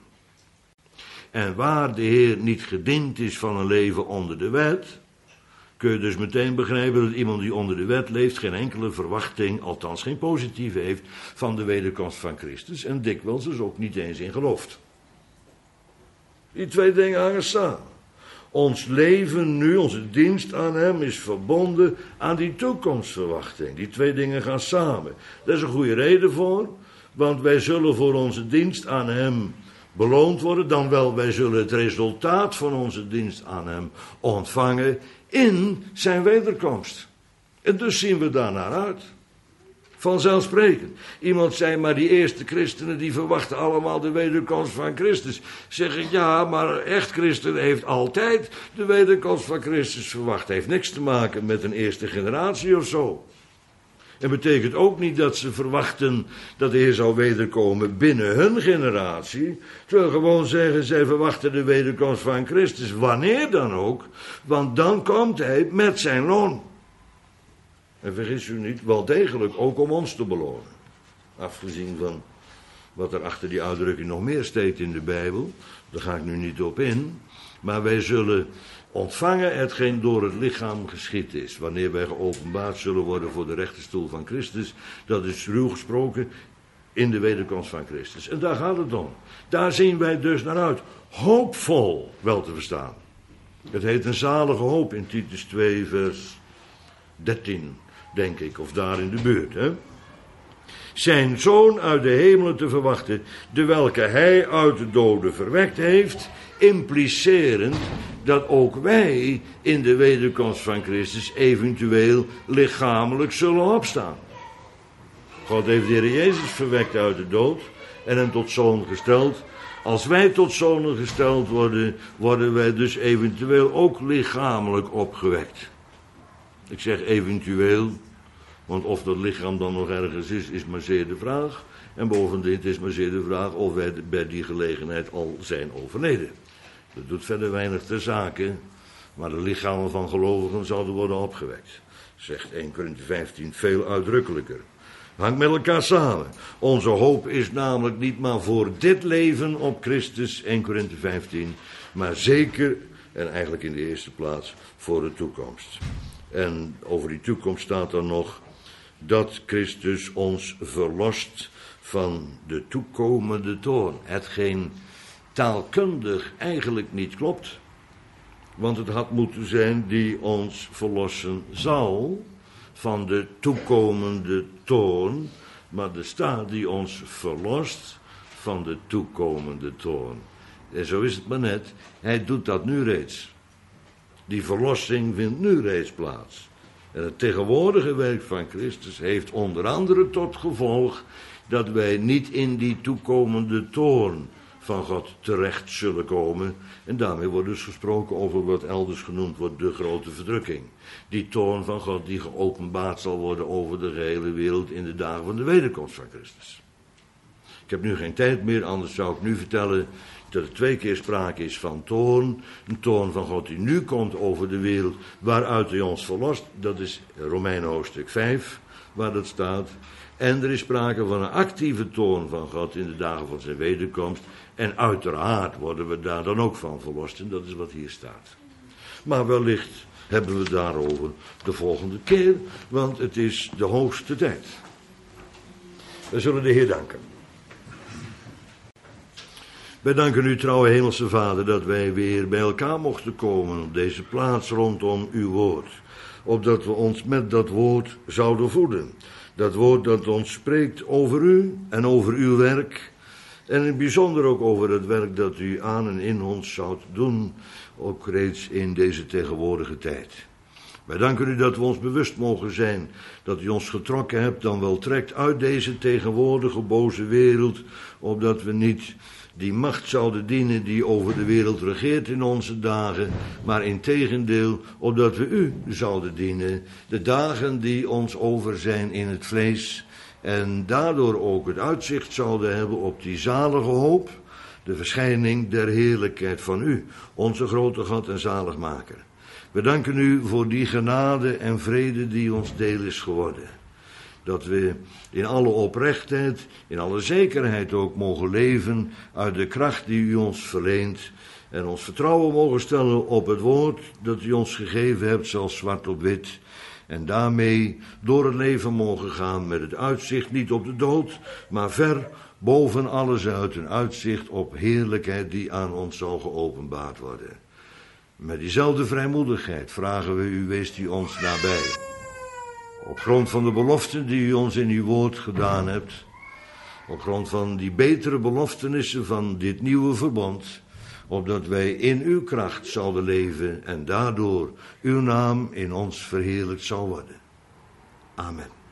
En waar de Heer niet gediend is van een leven onder de wet, kun je dus meteen begrijpen dat iemand die onder de wet leeft geen enkele verwachting, althans geen positieve heeft, van de wederkomst van Christus en dikwijls dus ook niet eens in gelooft. Die twee dingen hangen samen. Ons leven nu, onze dienst aan hem, is verbonden aan die toekomstverwachting. Die twee dingen gaan samen. Daar is een goede reden voor, want wij zullen voor onze dienst aan hem beloond worden. Dan wel, wij zullen het resultaat van onze dienst aan hem ontvangen in zijn wederkomst. En dus zien we daarnaar uit. Vanzelfsprekend. Iemand zei, maar die eerste christenen die verwachten allemaal de wederkomst van Christus. Zeg ik, ja, maar echt christen heeft altijd de wederkomst van Christus verwacht. Heeft niks te maken met een eerste generatie of zo. En betekent ook niet dat ze verwachten dat de Heer zou wederkomen binnen hun generatie. Terwijl gewoon zeggen, zij verwachten de wederkomst van Christus, wanneer dan ook. Want dan komt hij met zijn loon. En vergis u niet, wel degelijk ook om ons te belonen. Afgezien van wat er achter die uitdrukking nog meer steekt in de Bijbel. Daar ga ik nu niet op in. Maar wij zullen ontvangen hetgeen door het lichaam geschied is. Wanneer wij geopenbaard zullen worden voor de rechterstoel van Christus. Dat is ruw gesproken in de wederkomst van Christus. En daar gaat het om. Daar zien wij dus naar uit. Hoopvol wel te verstaan. Het heet een zalige hoop in Titus 2 vers 13. Denk ik, of daar in de buurt, hè? Zijn zoon uit de hemelen te verwachten, de welke hij uit de doden verwekt heeft, implicerend dat ook wij in de wederkomst van Christus eventueel lichamelijk zullen opstaan. God heeft de Heer Jezus verwekt uit de dood en hem tot zoon gesteld. Als wij tot zonen gesteld worden, worden wij dus eventueel ook lichamelijk opgewekt. Ik zeg eventueel, want of dat lichaam dan nog ergens is maar zeer de vraag. En bovendien, het is maar zeer de vraag of wij bij die gelegenheid al zijn overleden. Dat doet verder weinig ter zake, maar de lichamen van gelovigen zouden worden opgewekt. Zegt 1 Korinthe 15 veel uitdrukkelijker. Hangt met elkaar samen. Onze hoop is namelijk niet maar voor dit leven op Christus, 1 Korinthe 15, maar zeker, en eigenlijk in de eerste plaats, voor de toekomst. En over die toekomst staat er nog dat Christus ons verlost van de toekomende toorn. Hetgeen taalkundig eigenlijk niet klopt. Want het had moeten zijn die ons verlossen zal van de toekomende toorn. Maar er staat die ons verlost van de toekomende toorn. En zo is het maar net. Hij doet dat nu reeds. Die verlossing vindt nu reeds plaats. En het tegenwoordige werk van Christus heeft onder andere tot gevolg dat wij niet in die toekomende toorn van God terecht zullen komen. En daarmee wordt dus gesproken over wat elders genoemd wordt de grote verdrukking. Die toorn van God die geopenbaard zal worden over de gehele wereld in de dagen van de wederkomst van Christus. Ik heb nu geen tijd meer, anders zou ik nu vertellen dat er 2 keer sprake is van toorn. Een toorn van God die nu komt over de wereld, waaruit hij ons verlost. Dat is Romeinen hoofdstuk 5, waar dat staat. En er is sprake van een actieve toorn van God in de dagen van zijn wederkomst. En uiteraard worden we daar dan ook van verlost. En dat is wat hier staat. Maar wellicht hebben we daarover de volgende keer, want het is de hoogste tijd. We zullen de Heer danken. Wij danken u, trouwe hemelse Vader, dat wij weer bij elkaar mochten komen op deze plaats rondom uw woord. Opdat we ons met dat woord zouden voeden. Dat woord dat ons spreekt over u en over uw werk. En in het bijzonder ook over het werk dat u aan en in ons zoudt doen, ook reeds in deze tegenwoordige tijd. Wij danken u dat we ons bewust mogen zijn dat u ons getrokken hebt, dan wel trekt uit deze tegenwoordige boze wereld, opdat we niet die macht zouden dienen die over de wereld regeert in onze dagen, maar integendeel, opdat we u zouden dienen, de dagen die ons over zijn in het vlees, en daardoor ook het uitzicht zouden hebben op die zalige hoop, de verschijning der heerlijkheid van u, onze grote God en zaligmaker. We danken u voor die genade en vrede die ons deel is geworden. Dat we in alle oprechtheid, in alle zekerheid ook mogen leven uit de kracht die u ons verleent. En ons vertrouwen mogen stellen op het woord dat u ons gegeven hebt, zoals zwart op wit. En daarmee door het leven mogen gaan met het uitzicht niet op de dood, maar ver boven alles uit een uitzicht op heerlijkheid die aan ons zal geopenbaard worden. Met diezelfde vrijmoedigheid vragen we u, weest u ons nabij. Op grond van de beloften die u ons in uw woord gedaan hebt, op grond van die betere beloftenissen van dit nieuwe verbond, opdat wij in uw kracht zouden leven en daardoor uw naam in ons verheerlijkt zal worden. Amen.